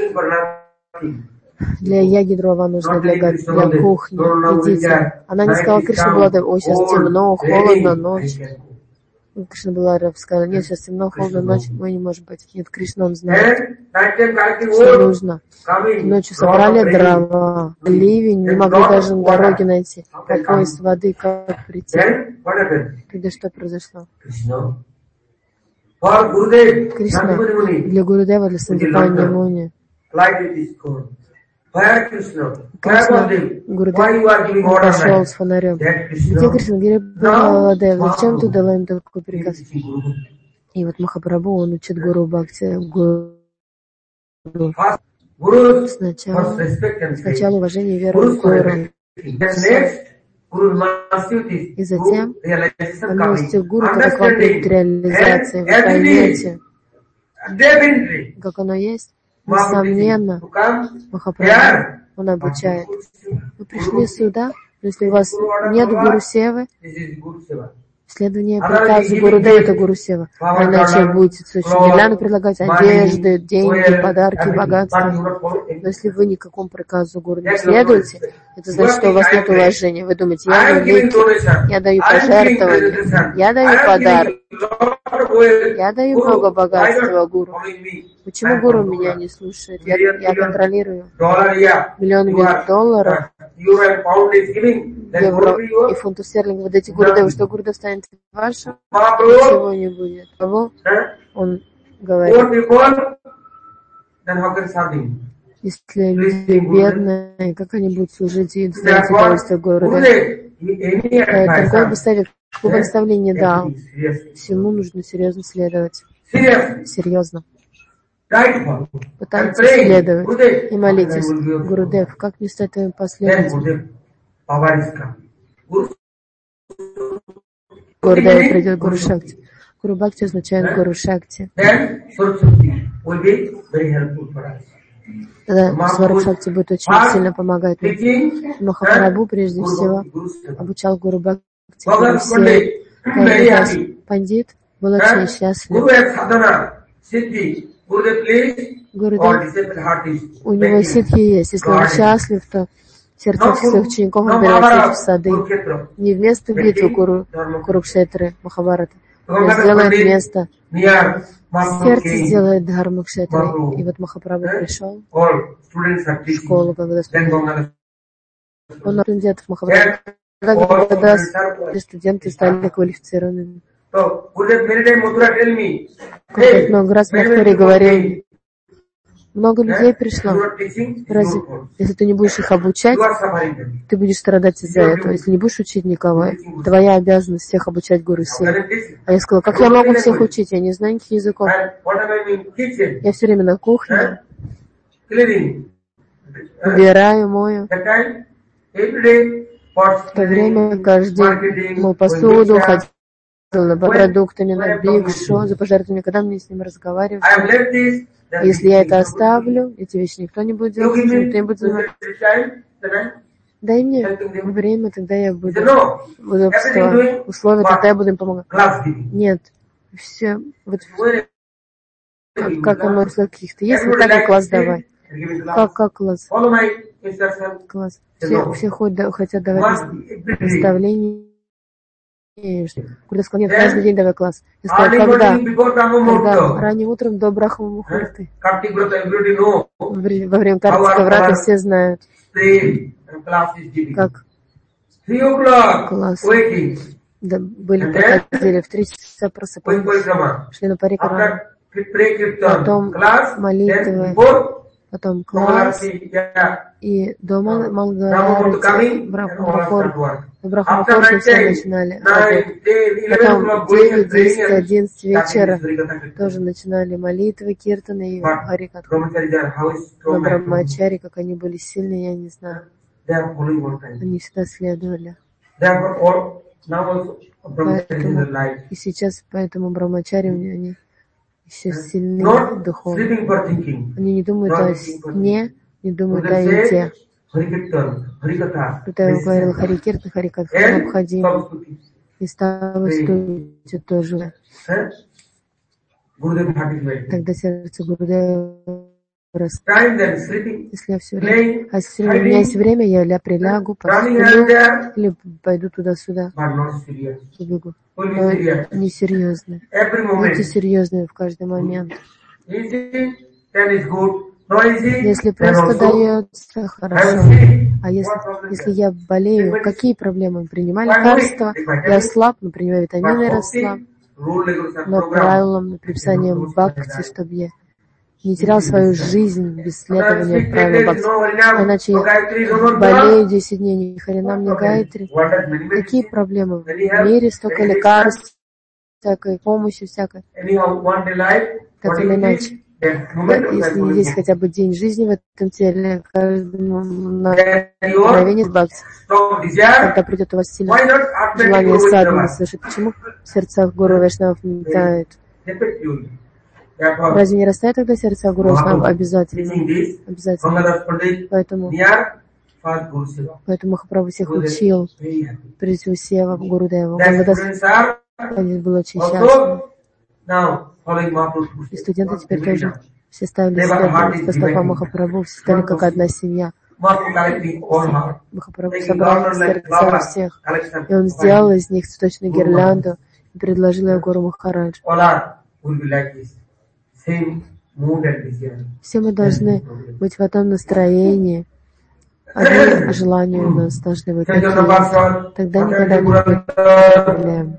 для яги дрова нужно для, для кухни. Идите. Она не сказала Кришна Баладев: ой, сейчас темно, холодно, ночь. Кришна Баладев сказала: нет, сейчас темно, холодно, ночь, мы не можем пойти. Нет, Кришна, он знает, что нужно. Ночью собрали дрова, ливень, не могли даже на дороге найти. По пояс воды, как прийти. Тогда что произошло? Кришна для Гурудева, для Сандипани Муни. Кришна, Гурудев, он пошел с фонарем. Где Кришна? Где Баладев? Зачем ты дала им такой приказ? И вот Махапрабху, он учит Гуру Бхакти. Сначала, сначала уважение и вера в Гуру. И затем, по милости Гуру, когда к вам придет реализация, вы поймете, как оно есть. Несомненно, Махапрабху, он обучает. Вы пришли сюда, но если у вас нет Гуру Севы, следование приказу Гурудева — это Гуру Сева. А иначе будете гирляну предлагать одежды, деньги, подарки, богатства. Но если вы никакому приказу Гуру не следуете, это значит, что у вас нет уважения. Вы думаете, я великий, я даю пожертвования, я даю подарки, я даю много богатства Гуру. Почему Гуру меня не слушает? Я, я контролирую миллионами долларов, евро и фунтов стерлингов. Вот эти Гурудевы, что Гурудев станет вашим, ничего не будет. Того он говорит. Если люди бедные, как они будут служить и доставить удовольствие Гурудеву? Поэтому бы совет, какое бы наставление дал, всему нужно серьезно следовать. Серьезно. Пытайтесь следовать и молитесь. Гурудев, как не стать твоим последователем? Гурудев придет Гуру Шакти. Гуру Бхакти означает Гуру Шакти. Тогда Сваруб Шакти будет очень сильно помогать нам. Махапрабху прежде всего обучал Гуру Бхакти. Гуру Севе. Каждый раз пандит был очень счастлив. Гурудев, у него ситхи есть. Если он счастлив, то сердце всех учеников он превратит в сады. Не вместо битвы Куру, Курукшетры, Махабхарата, но сделает место. Сердце сделает Дхармакшетры. И вот Махапрабху пришел в школу, когда он студентов Махабхарата, когда студенты стали квалифицированными. Как много раз Мадхури говорил, много людей пришло. Разве, если ты не будешь их обучать, ты будешь страдать из-за этого. Если не будешь учить никого, твоя обязанность всех обучать Гуру Севе. А я сказала, как я могу всех учить? Я не знаю никаких языков. Я все время на кухне. Убираю, мою. В то время каждый день мыл посуду, ходил на продуктами, на бикшу, за пожертвованиями, когда мне с ним разговаривать. Если я это оставлю, эти вещи никто не будет делать, никто не будет заниматься. Дай мне время, тогда я буду удобства, условия, тогда я буду им помогать. Нет, все, вот как оно в каких-то есть, вот так и класс давай. Как, как класс? Класс. Все, все хотят давать наставления. Куда сказал, нет, каждый день давай класс. Я сказал, когда? Когда? Ранним утром до Брахма Мухурты. Во время Картика Врата все знают, как класс. Да, были, проходили в три часа просыпались, шли на парикраму, потом молитвы, потом класс, и до Малгарати, Брахмахорти все начинали. Потом девять, десять, одиннадцать вечера тоже начинали молитвы, киртаны и харикатху. Но Брахмачари, как они были сильны, я не знаю. Они всегда следовали. Поэтому, и сейчас поэтому Брахмачари, они еще сильны духовно. Они не думают о сне, не думают о еде. Когда я говорил Хари Киртан, Хари Катха необходимо. И стало студию тоже. Тогда сердце Гурудева растет. Если я все время, а если у меня есть время, я прилягу, посплю или пойду туда-сюда. Убегу. Но несерьезно. Будьте серьезными в каждый момент. Если просто дается, хорошо. А если, если я болею, какие проблемы? Принимаю лекарства, я слаб, но принимаю витамины, расслаб. Но правилам, предписанием бхакти, чтобы я не терял свою жизнь без следования правил бхакти. Иначе я болею десять дней, ни хрена мне гайатри. Какие проблемы? В мире столько лекарств, всякой помощи, всякой. Так или иначе. Да, если есть хотя бы день жизни в этом теле, каждому мгновение с бхакти, когда придет у вас сильное желание садханы слышать, почему в сердцах Гуру Вайшнавов не тает? Разве не растает тогда сердце Гуру Вайшнава? Обязательно. Обязательно. Поэтому, поэтому Махапрабху всех учил, прежде всего Сева, Гурудева. Гангадас был очень счастлив. И студенты теперь тоже все ставили себя по стопам Махапрабху, все стали как одна семья. Махапрабху собрал сердца всех, и он сделал из них цветочную гирлянду и предложил ее Гуру Махараджу. Все мы должны быть в этом настроении, одни желания у нас должны быть такие. Тогда никогда не будет проблем.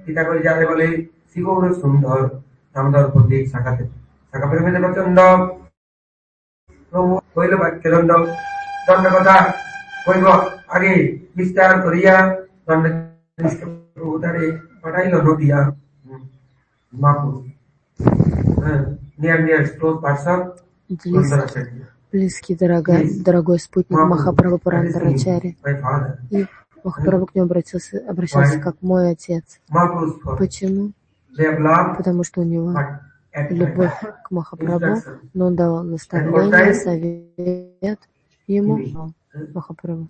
Близкий, дорогой, дорогой спутник Махапрабху Пурандарачари. И Махапрабху к нему обратился, обращался как мой отец. Почему? Потому что у него любовь к Махапрабху, но он давал наставление, совет ему, Махапрабху.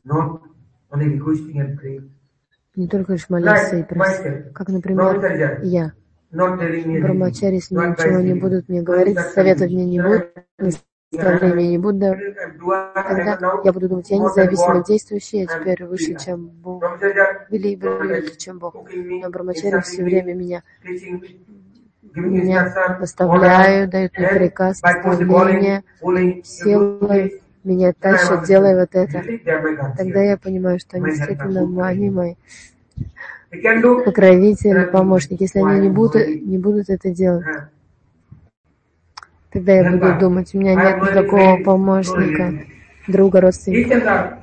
Не только лишь молиться и просить. Как, например, я. Брамачари, если мне ничего не будут мне говорить, советов мне не будут, наставления не будут давать, тогда я буду думать, я независимо действующий, я теперь выше, чем Бог. Или выше, чем Бог. Но Брамачари все время меня меня наставляют, дают мне приказ, наставления, силой меня тащат, делай вот это. Тогда я понимаю, что они действительно они мои покровители, помощники. Если они не будут, не будут это делать, тогда я буду думать, у меня нет никакого помощника, друга, родственника.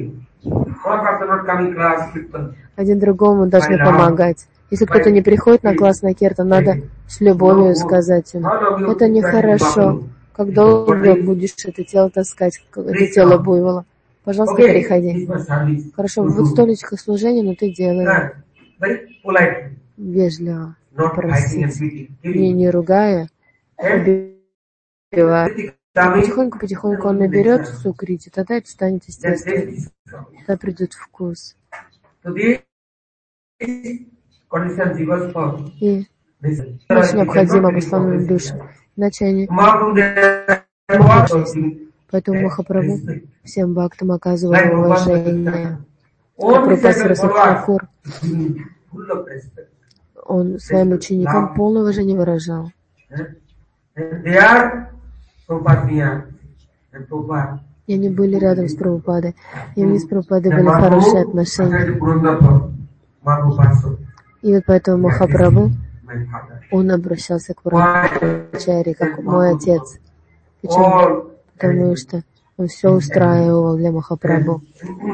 Один другому должны помогать. Если кто-то не приходит на класс на киртан, надо с любовью сказать ему. Это нехорошо. Как долго будешь это тело таскать, это тело буйвола? Пожалуйста, приходи. Хорошо, вот столечко служения, но ты делай. Вежливо просить. Не, не ругая, убивая. Потихоньку-потихоньку он наберет сукрити, тогда это станет естественно. Тогда придет вкус. И очень необходимо обусловленным душам. Иначе они... Поэтому Махапрабху всем бхактам оказывал уважение. Как Рупасара Садхакур, он своим ученикам полное уважение выражал. И они были рядом с Прабхупадой. И у них с Прабхупадой были хорошие отношения. И вот поэтому Махапрабху, он обращался к Пурандарачари как мой отец. Почему? Потому что он все устраивал для Махапрабху.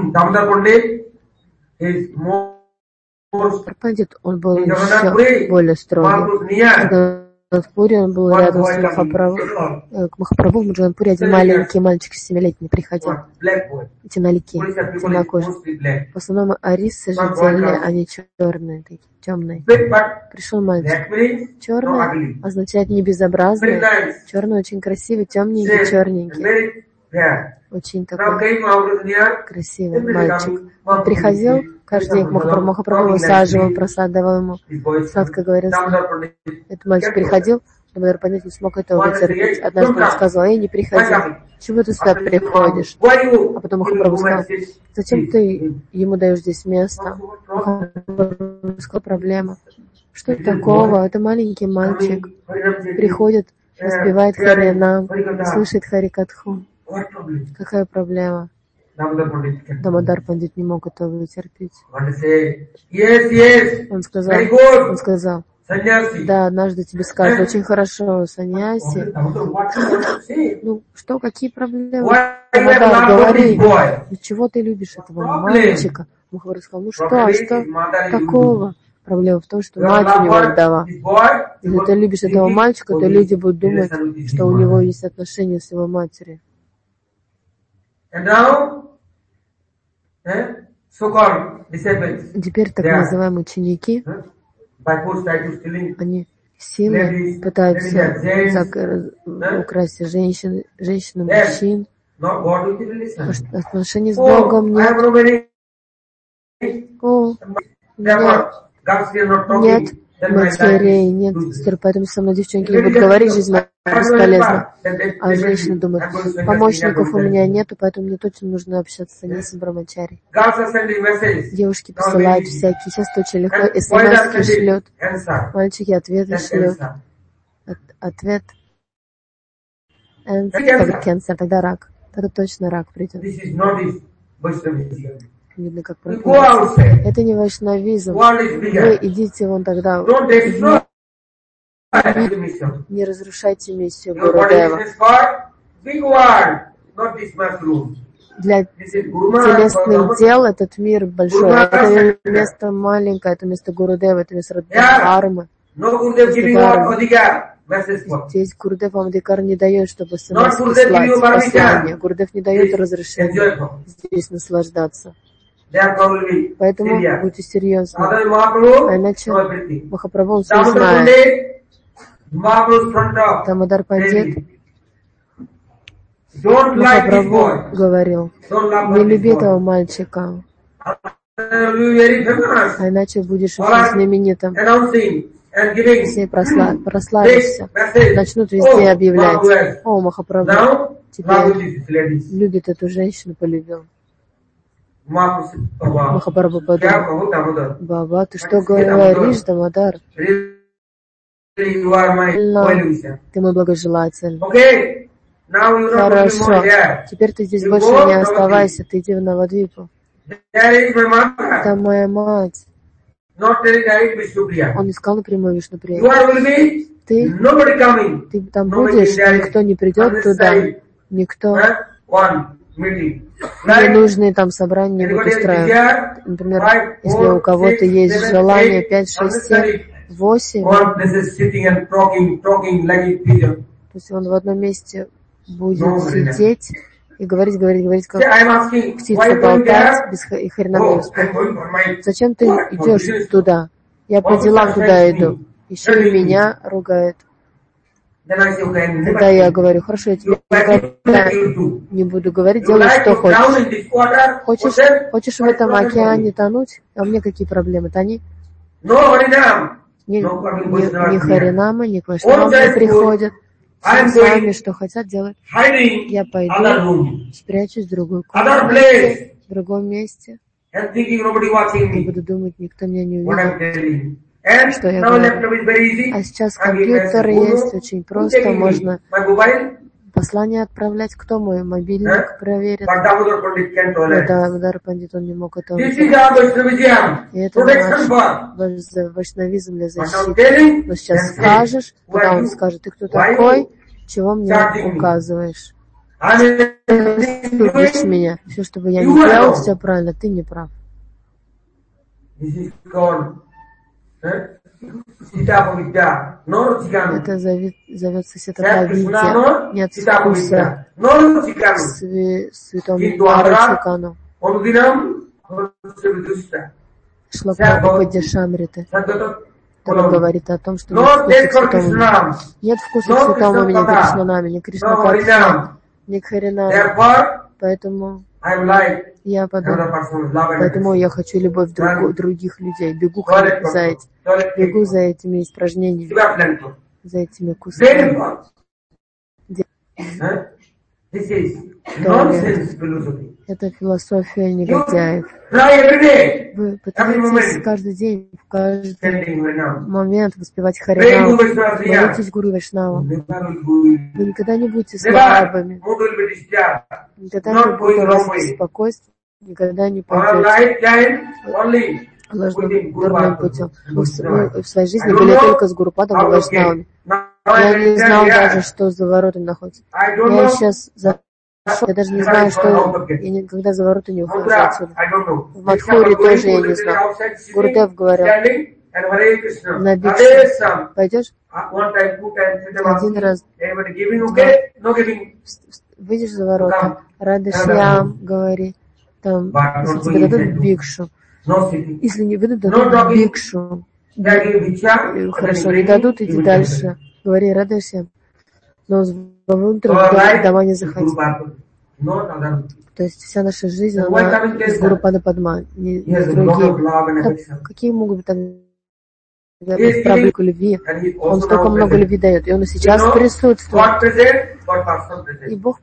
Пандит, он был еще более строгий. В Джаганатпуре он был рядом с Махапрабху. К Махапрабху в Джаганатпуре один маленький мальчик семилетний приходил. Темноликий, темнокожий. В основном арисы жители, они черные, такие темные. Пришел мальчик. Черный означает не безобразный. Черный очень красивый, темненький, черненький. Очень такой красивый мальчик. Он приходил каждый день к Махапрабху, Махапрабху высаживал, просадывал ему, сладко говорил. Этот мальчик приходил, но Дамодар Пандит не смог этого вытерпеть. Однажды он сказал, эй, не приходи, чего ты сюда приходишь? А потом Махапрабху сказал, зачем ты ему даешь здесь место? Махапрабху сказал, проблема. Что такого? Это маленький мальчик. Приходит, распевает Харинам, слышит Харикатху. Какая проблема? Дамодар Пандит не мог этого вытерпеть. Он сказал, он сказал, да, однажды тебе скажут, очень хорошо, саньяси. Ну, что, какие проблемы? Дамодар, говори, чего ты любишь этого мальчика? Махапрабху сказал, ну что, а что такого? Проблема в том, что мать у него отдала. Если ты любишь этого мальчика, то люди будут думать, что у него есть отношения с его матерью. Теперь так называемые ученики, они силы пытаются украсть женщин, женщин, мужчин. Отношений с Богом нет. О, нет, нет матерей, нет сестер, поэтому со мной девчонки не будут говорить, жизнь бесполезна. А женщины думают, помощников у меня нету, поэтому мне точно нужно общаться не с брамачари. Девушки посылают всякие, сейчас очень легко, смс-ки шлют, мальчики ответы шлют. От, ответ, cancer, тогда рак, тогда точно рак придет. Видно, как проходит. Это не вайшнавизм. Вы идите вон тогда. Не разрушайте миссию Гурудева. Для телесных дел этот мир большой. Это место маленькое, это место Гурудева, это место Дхармы. Здесь Гурудев Амадикар не дает, чтобы смс послать послание. Гурудев не дает разрешения здесь наслаждаться. Поэтому будьте серьезны. А иначе Махапрабху все знает. Дамодар Пандит Махапрабху говорил, не люби этого мальчика, а иначе будешь очень знаменитым. Все просла- прославишься, начнут везде объявлять: о, Махапрабху теперь любит эту женщину, полюбил. Махапрабху подумал: Баба, ты что говоришь, Дамодар? Ты мой благожелатель. Хорошо, теперь ты здесь больше не оставайся, ты иди в Навадвипу. Там моя мать. Он не сказал напрямую Вишнуприя. Ты, ты там будешь, никто не придет туда, никто ненужные там собрания не будут устраивать. Например, если у кого-то есть желание пять, шесть, семь, восемь, то есть он в одном месте будет сидеть и говорить, говорить, говорить, как птица болтать, без хрена. Зачем ты идешь туда? Я по делам туда иду. Еще и меня ругает. Тогда я говорю: хорошо, я тебе никогда не буду говорить, делай, что хочешь. Хочешь, хочешь в этом океане тонуть? А у меня какие проблемы? Тони. Ни, ни, ни Харинама, ни к Вайшнавам не приходят. Все сами, что хотят, делать. Я пойду, спрячусь в другую комнату, в другом месте. Не буду думать, никто меня не увидит, что я говорю. А сейчас компьютер есть, очень просто, можно послание отправлять. Кто мой мобильник проверит? Но Дамодар Пандит, он не мог это увидеть. И это наш вайшнавизм для защиты. Но сейчас скажешь, когда он скажет: ты кто такой, чего мне указываешь? Слушай меня. Все, что бы я не делал, все правильно, ты не прав. Это зовется Ситата-видья, не от вкуса к святому Нару-чакану. Шлока Шамриты. Там говорит о том, что нет вкуса к святому имени Кришнанаме, не Кришна Катха, не к Харинаме. Поэтому я подумал, поэтому я хочу любовь друг, других людей. Бегу за этим, бегу за этими испражнениями, за этими кусками. Это философия негодяев. Вы пытаетесь каждый день, в каждый момент воспевать Харинам, молитесь Гуру Вайшнаву. Вы никогда не будете слабыми, никогда не будет у вас беспокойства, никогда не пойдете ложным дурным путем. Вы в своей жизни были только с Гурупадом и Вайшнавами. Я не знал даже, что за воротами находится. Я сейчас за Я даже не знаю, что я никогда за ворота не выхожу отсюда. В Мадхуре тоже я не знаю. Гурудев говорил: на Бикшу пойдешь? Один раз. Выйдешь за ворота. Радышьям говори. Там, если тебе дадут Бикшу. Если не выдадут, дадут Бикшу. Хорошо, не дадут, иди дальше. Говори, Радешья. Но вовнутрь в дома не заходи. То есть вся наша жизнь, она из Гуру Пада Падма, не, не другие. Так, какие могут быть там проблемы любви? Он столько много любви дает, и он и сейчас присутствует. И Бог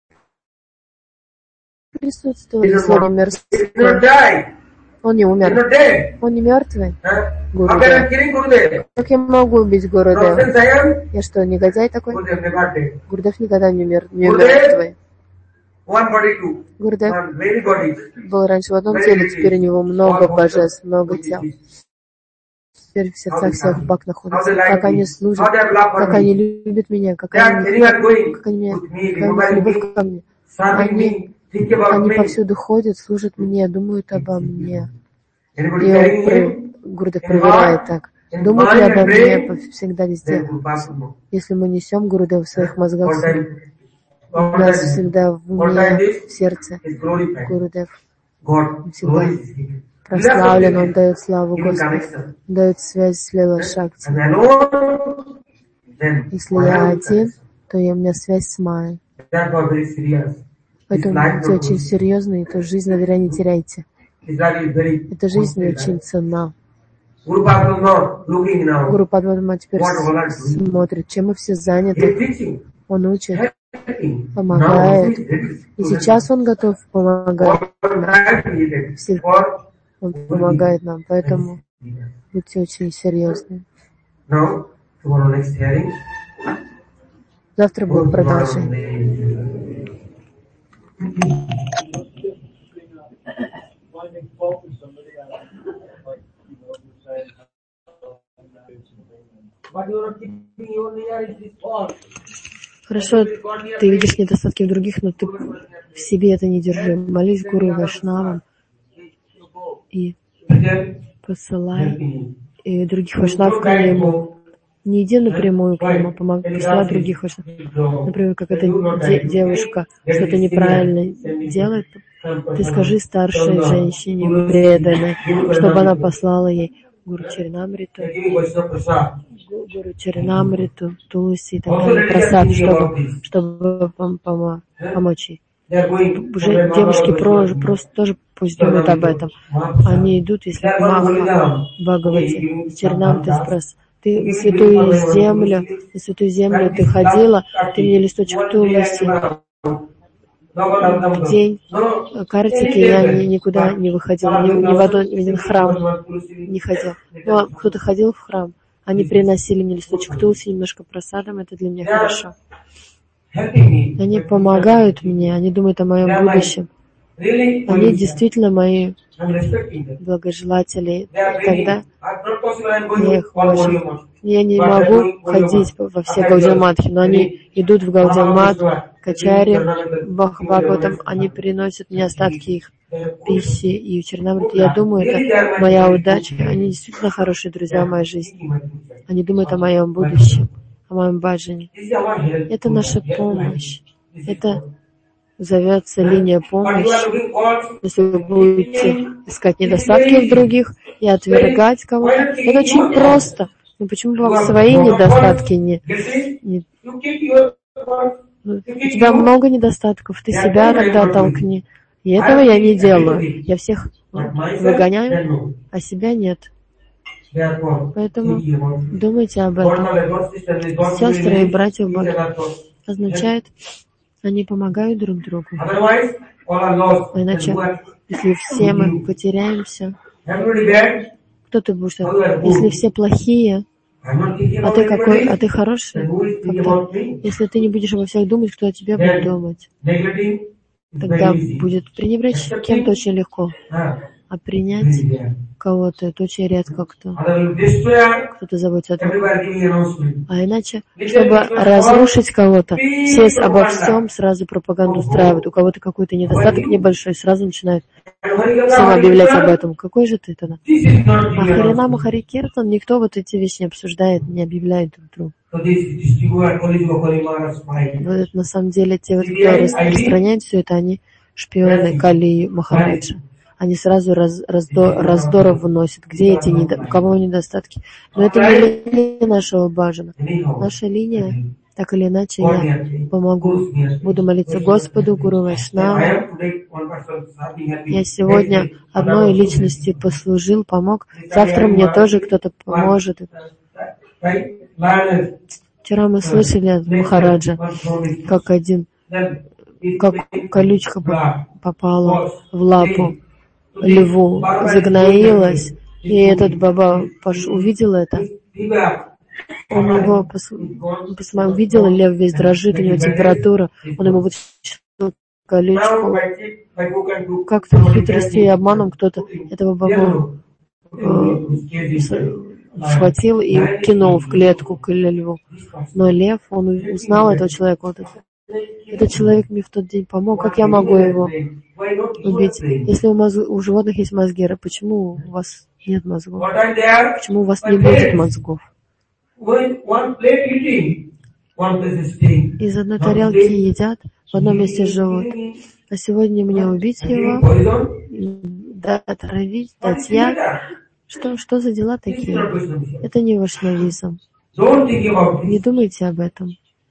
присутствует, если он мертвый. Он не умер. Он не мертвый. Гурудев. Как я могу убить Гурудева? Я что, негодяй такой? Гурудев никогда не умер, не мертвый. Гурудев был раньше в одном теле, теперь у него много божеств, много тел. Теперь в сердцах всех Бак находится. Как они служат, как они любят меня, как они, как они, как они любовь ко мне. Они Они повсюду ходят, служат мне, думают обо мне. И он, Гурудев проверяет так. Думают ли обо мне всегда везде? Если мы несем Гурудева в своих мозгах, у нас всегда в уме, в сердце Гурудев. Он всегда прославлен, он дает славу Господу, дает связь с Лила Шакти. Если я один, то у меня связь с Майей. Поэтому будьте очень серьезны, и то жизнь, наверное, не теряйте. Эта жизнь очень ценна. Гуру Падма теперь смотрит, чем мы все заняты. Он учит, помогает. И сейчас он готов помогать нам. Он помогает нам, поэтому будьте очень серьезны. Завтра будет продолжение. Хорошо, ты видишь недостатки в других, но ты в себе это не держи. Молись Гуру Вайшнавам и посылай и других вайшнавов к нему. Не иди напрямую к нему, помогай, посылай других вайшнавов. Например, как эта де- девушка что-то неправильно делает, ты скажи старшей женщине преданной, чтобы она послала ей Гуру Чаринамриту, Гуру Чаринамриту, Тулси и так далее, просад, чтобы, чтобы пом- помо- помочь ей. Уже девушки про, просто тоже пусть думают об этом. Они идут, если Маха Бхагавати, Чаринамрита спрос. Ты на святую землю, на святую землю ты ходила, ты мне листочек Тулси. В день Картики я ни, никуда не выходила, ни, ни в один, ни в один храм не ходил. Но кто-то ходил в храм, они приносили мне листочек Тулси, немножко просадом, это для меня хорошо. Они помогают мне, они думают о моем будущем. Они действительно мои благожелатели. Тогда я их очень... Я не могу ходить во все Гаудия-матхи, но они идут в Гаудия-мат, Качари, Бхагаватам, они приносят мне остатки их пищи и Чаринамриты. Я думаю, это моя удача. Они действительно хорошие друзья в моей жизни. Они думают о моем будущем, о моем баджане. Это наша помощь. Это зовется линия помощи. Если вы будете искать недостатки в других и отвергать кого-то, это очень просто. Но почему вам свои недостатки не... не... У тебя много недостатков, ты себя тогда толкни. И этого я не делаю. Я всех выгоняю, а себя нет. Поэтому думайте об этом. Сестры и братья в Боге означает, они помогают друг другу. А иначе, если все мы потеряемся, кто ты будешь? Если все плохие, а ты какой, а ты хороший, как-то, если ты не будешь обо всех думать, кто о тебе будет думать? Тогда будет пренебречь кем-то очень легко. А принять кого-то, это очень редко кто. Кто-то заботится о другом. А иначе, чтобы разрушить кого-то, все обо всем сразу пропаганду устраивают. У кого-то какой-то недостаток небольшой, сразу начинают всем объявлять об этом. Какой же ты тогда? А Харинама Хари Киртан никто вот эти вещи не обсуждает, не объявляет друг другу. Вот на самом деле те, вот, кто распространяет все это, они шпионы Кали Махараджа. они сразу раз, раздор, раздоров выносят, где эти, недо, у кого недостатки. Но это не линия нашего баджана. Наша линия, так или иначе, я помогу. Буду молиться Господу, Гуру Вайшнаву. Я сегодня одной личности послужил, помог. Завтра мне тоже кто-то поможет. Вчера мы слышали от Махараджа, как один, как колючка попала в лапу льву, загноилась, и этот баба пош... увидел это. Он его пос... посмотрел, увидел, лев весь дрожит, у него температура, он ему вытащил колючку. Как-то хитростью и обманом кто-то этого бабу э, схватил и кинул в клетку к льву. Но лев, он узнал этого человека, вот это. Этот человек мне в тот день помог, как я могу его убить? Если у, мозг... у животных есть мозги, почему у вас нет мозгов? Почему у вас не будет мозгов? Из одной тарелки едят, в одном месте живут. А сегодня мне убить его, да, отравить, дать яд. Что, что за дела такие? Это не вайшнавизм. Не думайте об этом.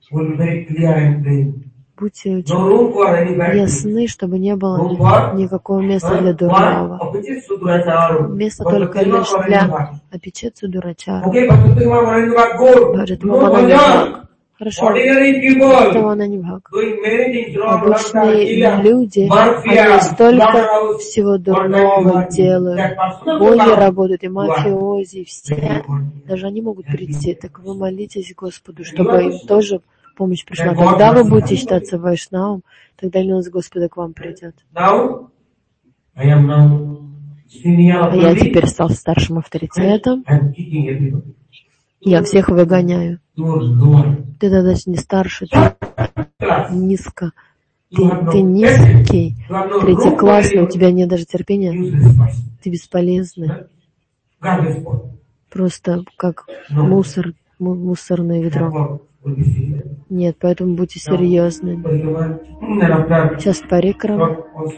Будьте очень ясны, чтобы не было никакого места для дурного. Место только лишь для апичетсу дурачара. Хорошо, Тамананибхак. Обычные люди, они столько всего дурного делают, боги работают, и мафиози, все, даже они могут прийти. Так вы молитесь Господу, чтобы им тоже помощь пришла. Когда вы будете считаться вайшнавом, тогда милость Господа к вам придет. А я теперь стал старшим авторитетом. Я всех выгоняю. Ты тогда не старше, ты низко. Ты, ты низкий, третьеклассный, у тебя нет даже терпения. Ты бесполезный. Просто как мусор, мусорное ведро. Нет, поэтому будьте серьезны. Сейчас парикрам.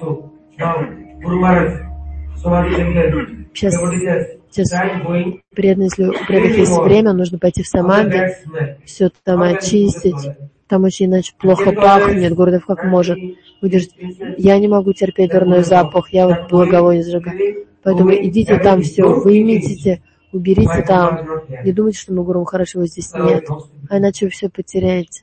Сейчас, сейчас преданно, если у преданных есть время, нужно пойти в самадхи, все там очистить. Там очень иначе плохо пахнет. Гурудев как может выдержать. Я не могу терпеть дурной запах, я вот благовоние сжигаю. Поэтому идите там все, выметите, уберите там. Не думайте, что мы Гуру Махарадж, его здесь нет. А иначе вы все потеряете.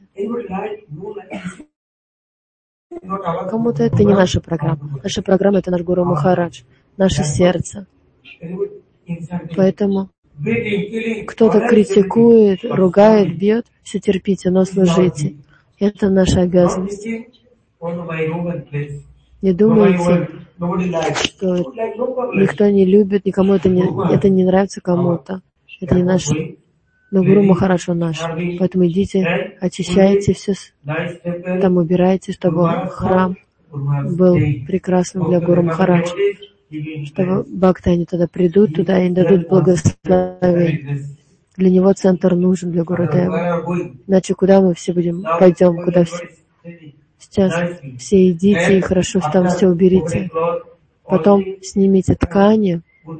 Кому-то это не наша программа. Наша программа — это наш Гуру Махарадж, наше сердце. Поэтому кто-то критикует, ругает, бьет, все терпите, но служите. Это наша обязанность. Не думайте, что никто не любит, никому это не, это не нравится кому-то. Это не наш. Но Гуру Махарадж он наш. Поэтому идите, очищайте все, там убирайте, чтобы храм был прекрасным для Гуру Махараджа. Чтобы бхакты, они тогда придут туда и дадут благословение. Для него центр нужен, для Гурудева. Иначе куда мы все будем, пойдем, куда все? Сейчас все идите и хорошо там все уберите. Потом снимите ткани.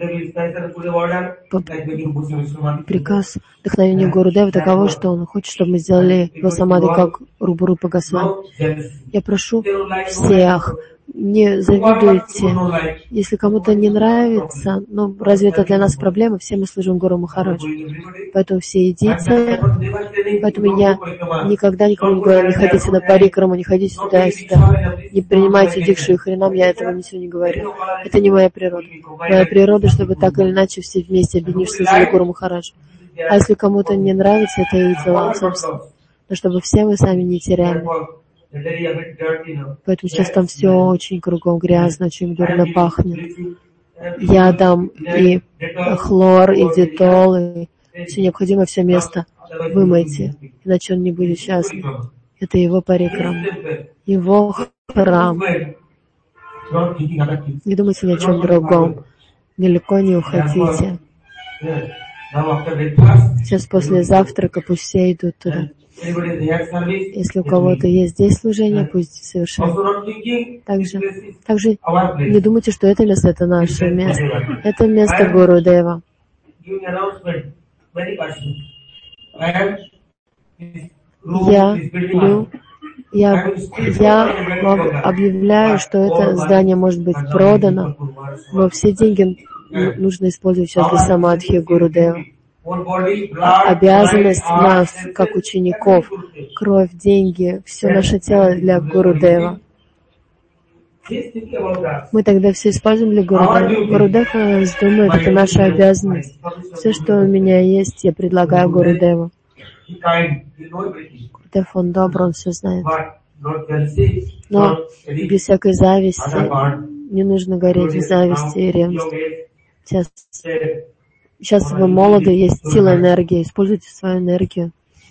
Приказ вдохновения Гурудева таково, что он хочет, чтобы мы сделали его самадхи как Рупа Госвами. Я прошу всех, не завидуйте. Если кому-то не нравится, ну, разве это для нас проблема? Все мы служим Гуру Махараджу. Поэтому все идите. Поэтому я никогда никому не говорю, не ходите на парикраму, не ходите туда и сюда. Не принимайте дикшу и хренам, я этого ничего не говорю. Это не моя природа. Моя природа, чтобы так или иначе все вместе объединившись служили Гуру Махараджу. А если кому-то не нравится, это их дела, собственно. Но чтобы все мы сами не теряли. Поэтому сейчас там все очень кругом грязно, очень дурно пахнет. Я дам и хлор, и детол, и все необходимое, все место вымойте, иначе он не будет счастлив. Это его парикрам, его храм. Не думайте ни о чем другом. Далеко не уходите. Сейчас после завтрака пусть все идут туда. Если у кого-то есть здесь служение, пусть совершает. Также, также не думайте, что это место — это наше место. Это место Гурудева. Я, лю, я, я объявляю, что это здание может быть продано, но все деньги нужно использовать сейчас для самадхи Гурудева. Обязанность нас, как учеников, кровь, деньги, все наше тело для Гурудева. Мы тогда все используем для Гурудева. Гурудев нас думает, это наша обязанность. Все, что у меня есть, я предлагаю Гурудеву. Гурудев, он добр, он все знает. Но без всякой зависти, не нужно гореть в зависти и ревности. Сейчас, сейчас вы молоды, есть сила, энергия, используйте свою энергию.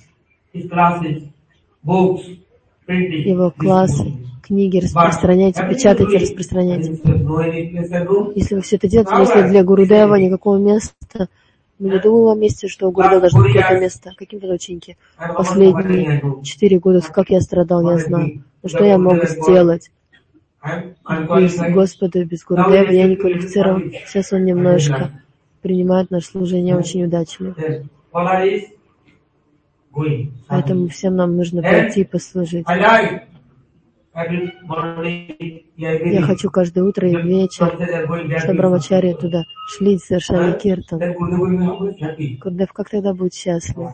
Его классы, книги распространяйте, печатайте, распространяйте. Если вы все это делаете, если для Гурудева никакого места, мы не думаем о месте, что у Гурудева должно быть какое-то место. Каким то ученики? Последние четыре года, как я страдал, я знаю. Но что я мог сделать? Без Господа, без Гурудева я не квалифицирован. Сейчас он немножко принимает наше служение очень удачно. Поэтому всем нам нужно пойти и послужить. Я хочу каждое утро и вечер, чтобы Брамачари туда шли и совершали киртан. Гурудев как тогда будет счастлив?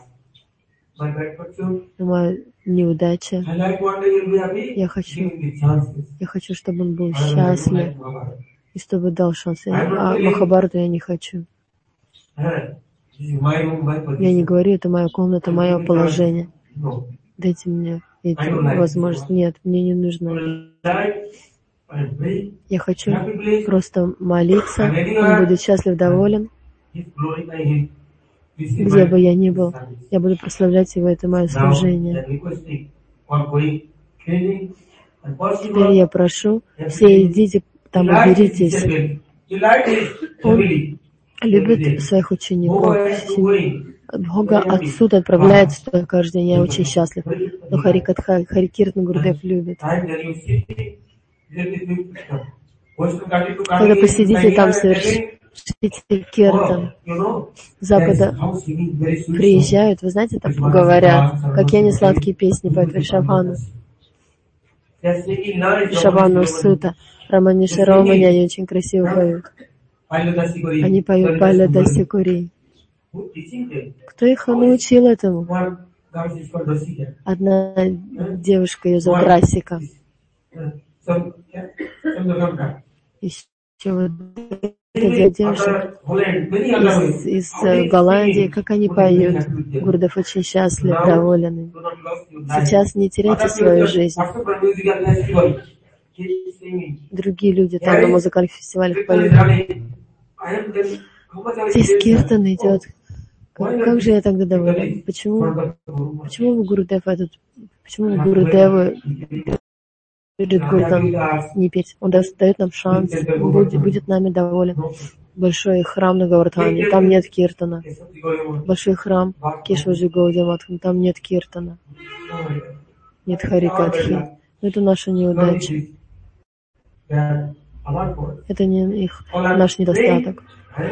Моя неудача. Я хочу, я хочу, чтобы он был счастлив и чтобы дал шанс. А Махабхарату я не хочу. Я не говорю, это моя комната, мое положение. Дайте мне эту возможность. Нет, мне не нужно. Я хочу просто молиться, он будет счастлив, доволен. Где бы я ни был, я буду прославлять его, это мое служение. Теперь я прошу, все идите там, уберитесь. Он любит своих учеников. Бога отсюда отправляется туда каждый день, я очень счастлив. Но Харикатха, Харикиртан Гурудев любит. Когда посидите там, совершите киртан. С запада приезжают, вы знаете, так говорят, какие они сладкие песни поют Вришабхану. Вришабхану Сута, Раманиша Романи, они очень красиво поют. Они поют Паля Даси Кури. Кто их научил этому? Одна девушка, ее зовут Расика. Еще вот две девушки из, из Голландии, как они поют. Гурудев очень счастлив, доволен. Сейчас не теряйте свою жизнь. Другие люди там на музыкальных фестивалях поют. Здесь киртан идет. Как, как же я тогда доволен? Почему? Почему Гурудев этот? Почему Гурудеву перед Гуртом не петь? Он дает нам шанс, будет, будет нами доволен. Большой храм на Гавардхане, там нет киртана. Большой храм Кешваджи Гаудиаматхам, там нет киртана. Нет харикатхи. Это наша неудача. Это не их, наш недостаток.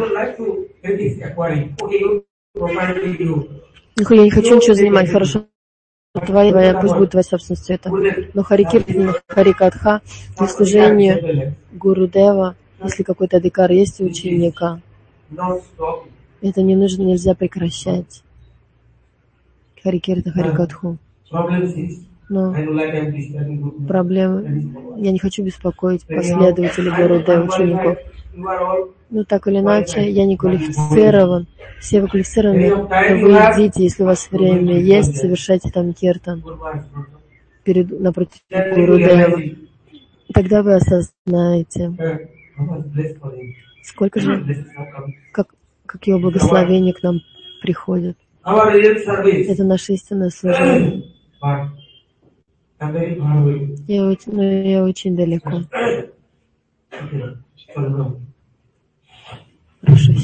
Я не хочу ничего занимать, хорошо. Твоя, твоя, пусть будет твоя собственность это. Но Харикиртан, Харикатха, при служении Гурудева, если какой-то адикар есть у ученика, это не нужно, нельзя прекращать. Харикиртан, Харикатху. Но проблема, я не хочу беспокоить последователей Гурудева, учеников. Ну, так или иначе, я не квалифицирован. Все вы квалифицированы, но вы идите, если у вас время есть, совершайте там киртан перед, напротив Гурудева. Тогда вы осознаете, сколько же, как, как его благословение к нам приходит. Это наше истинное служение. Я, ну, я очень далеко. Хорошо.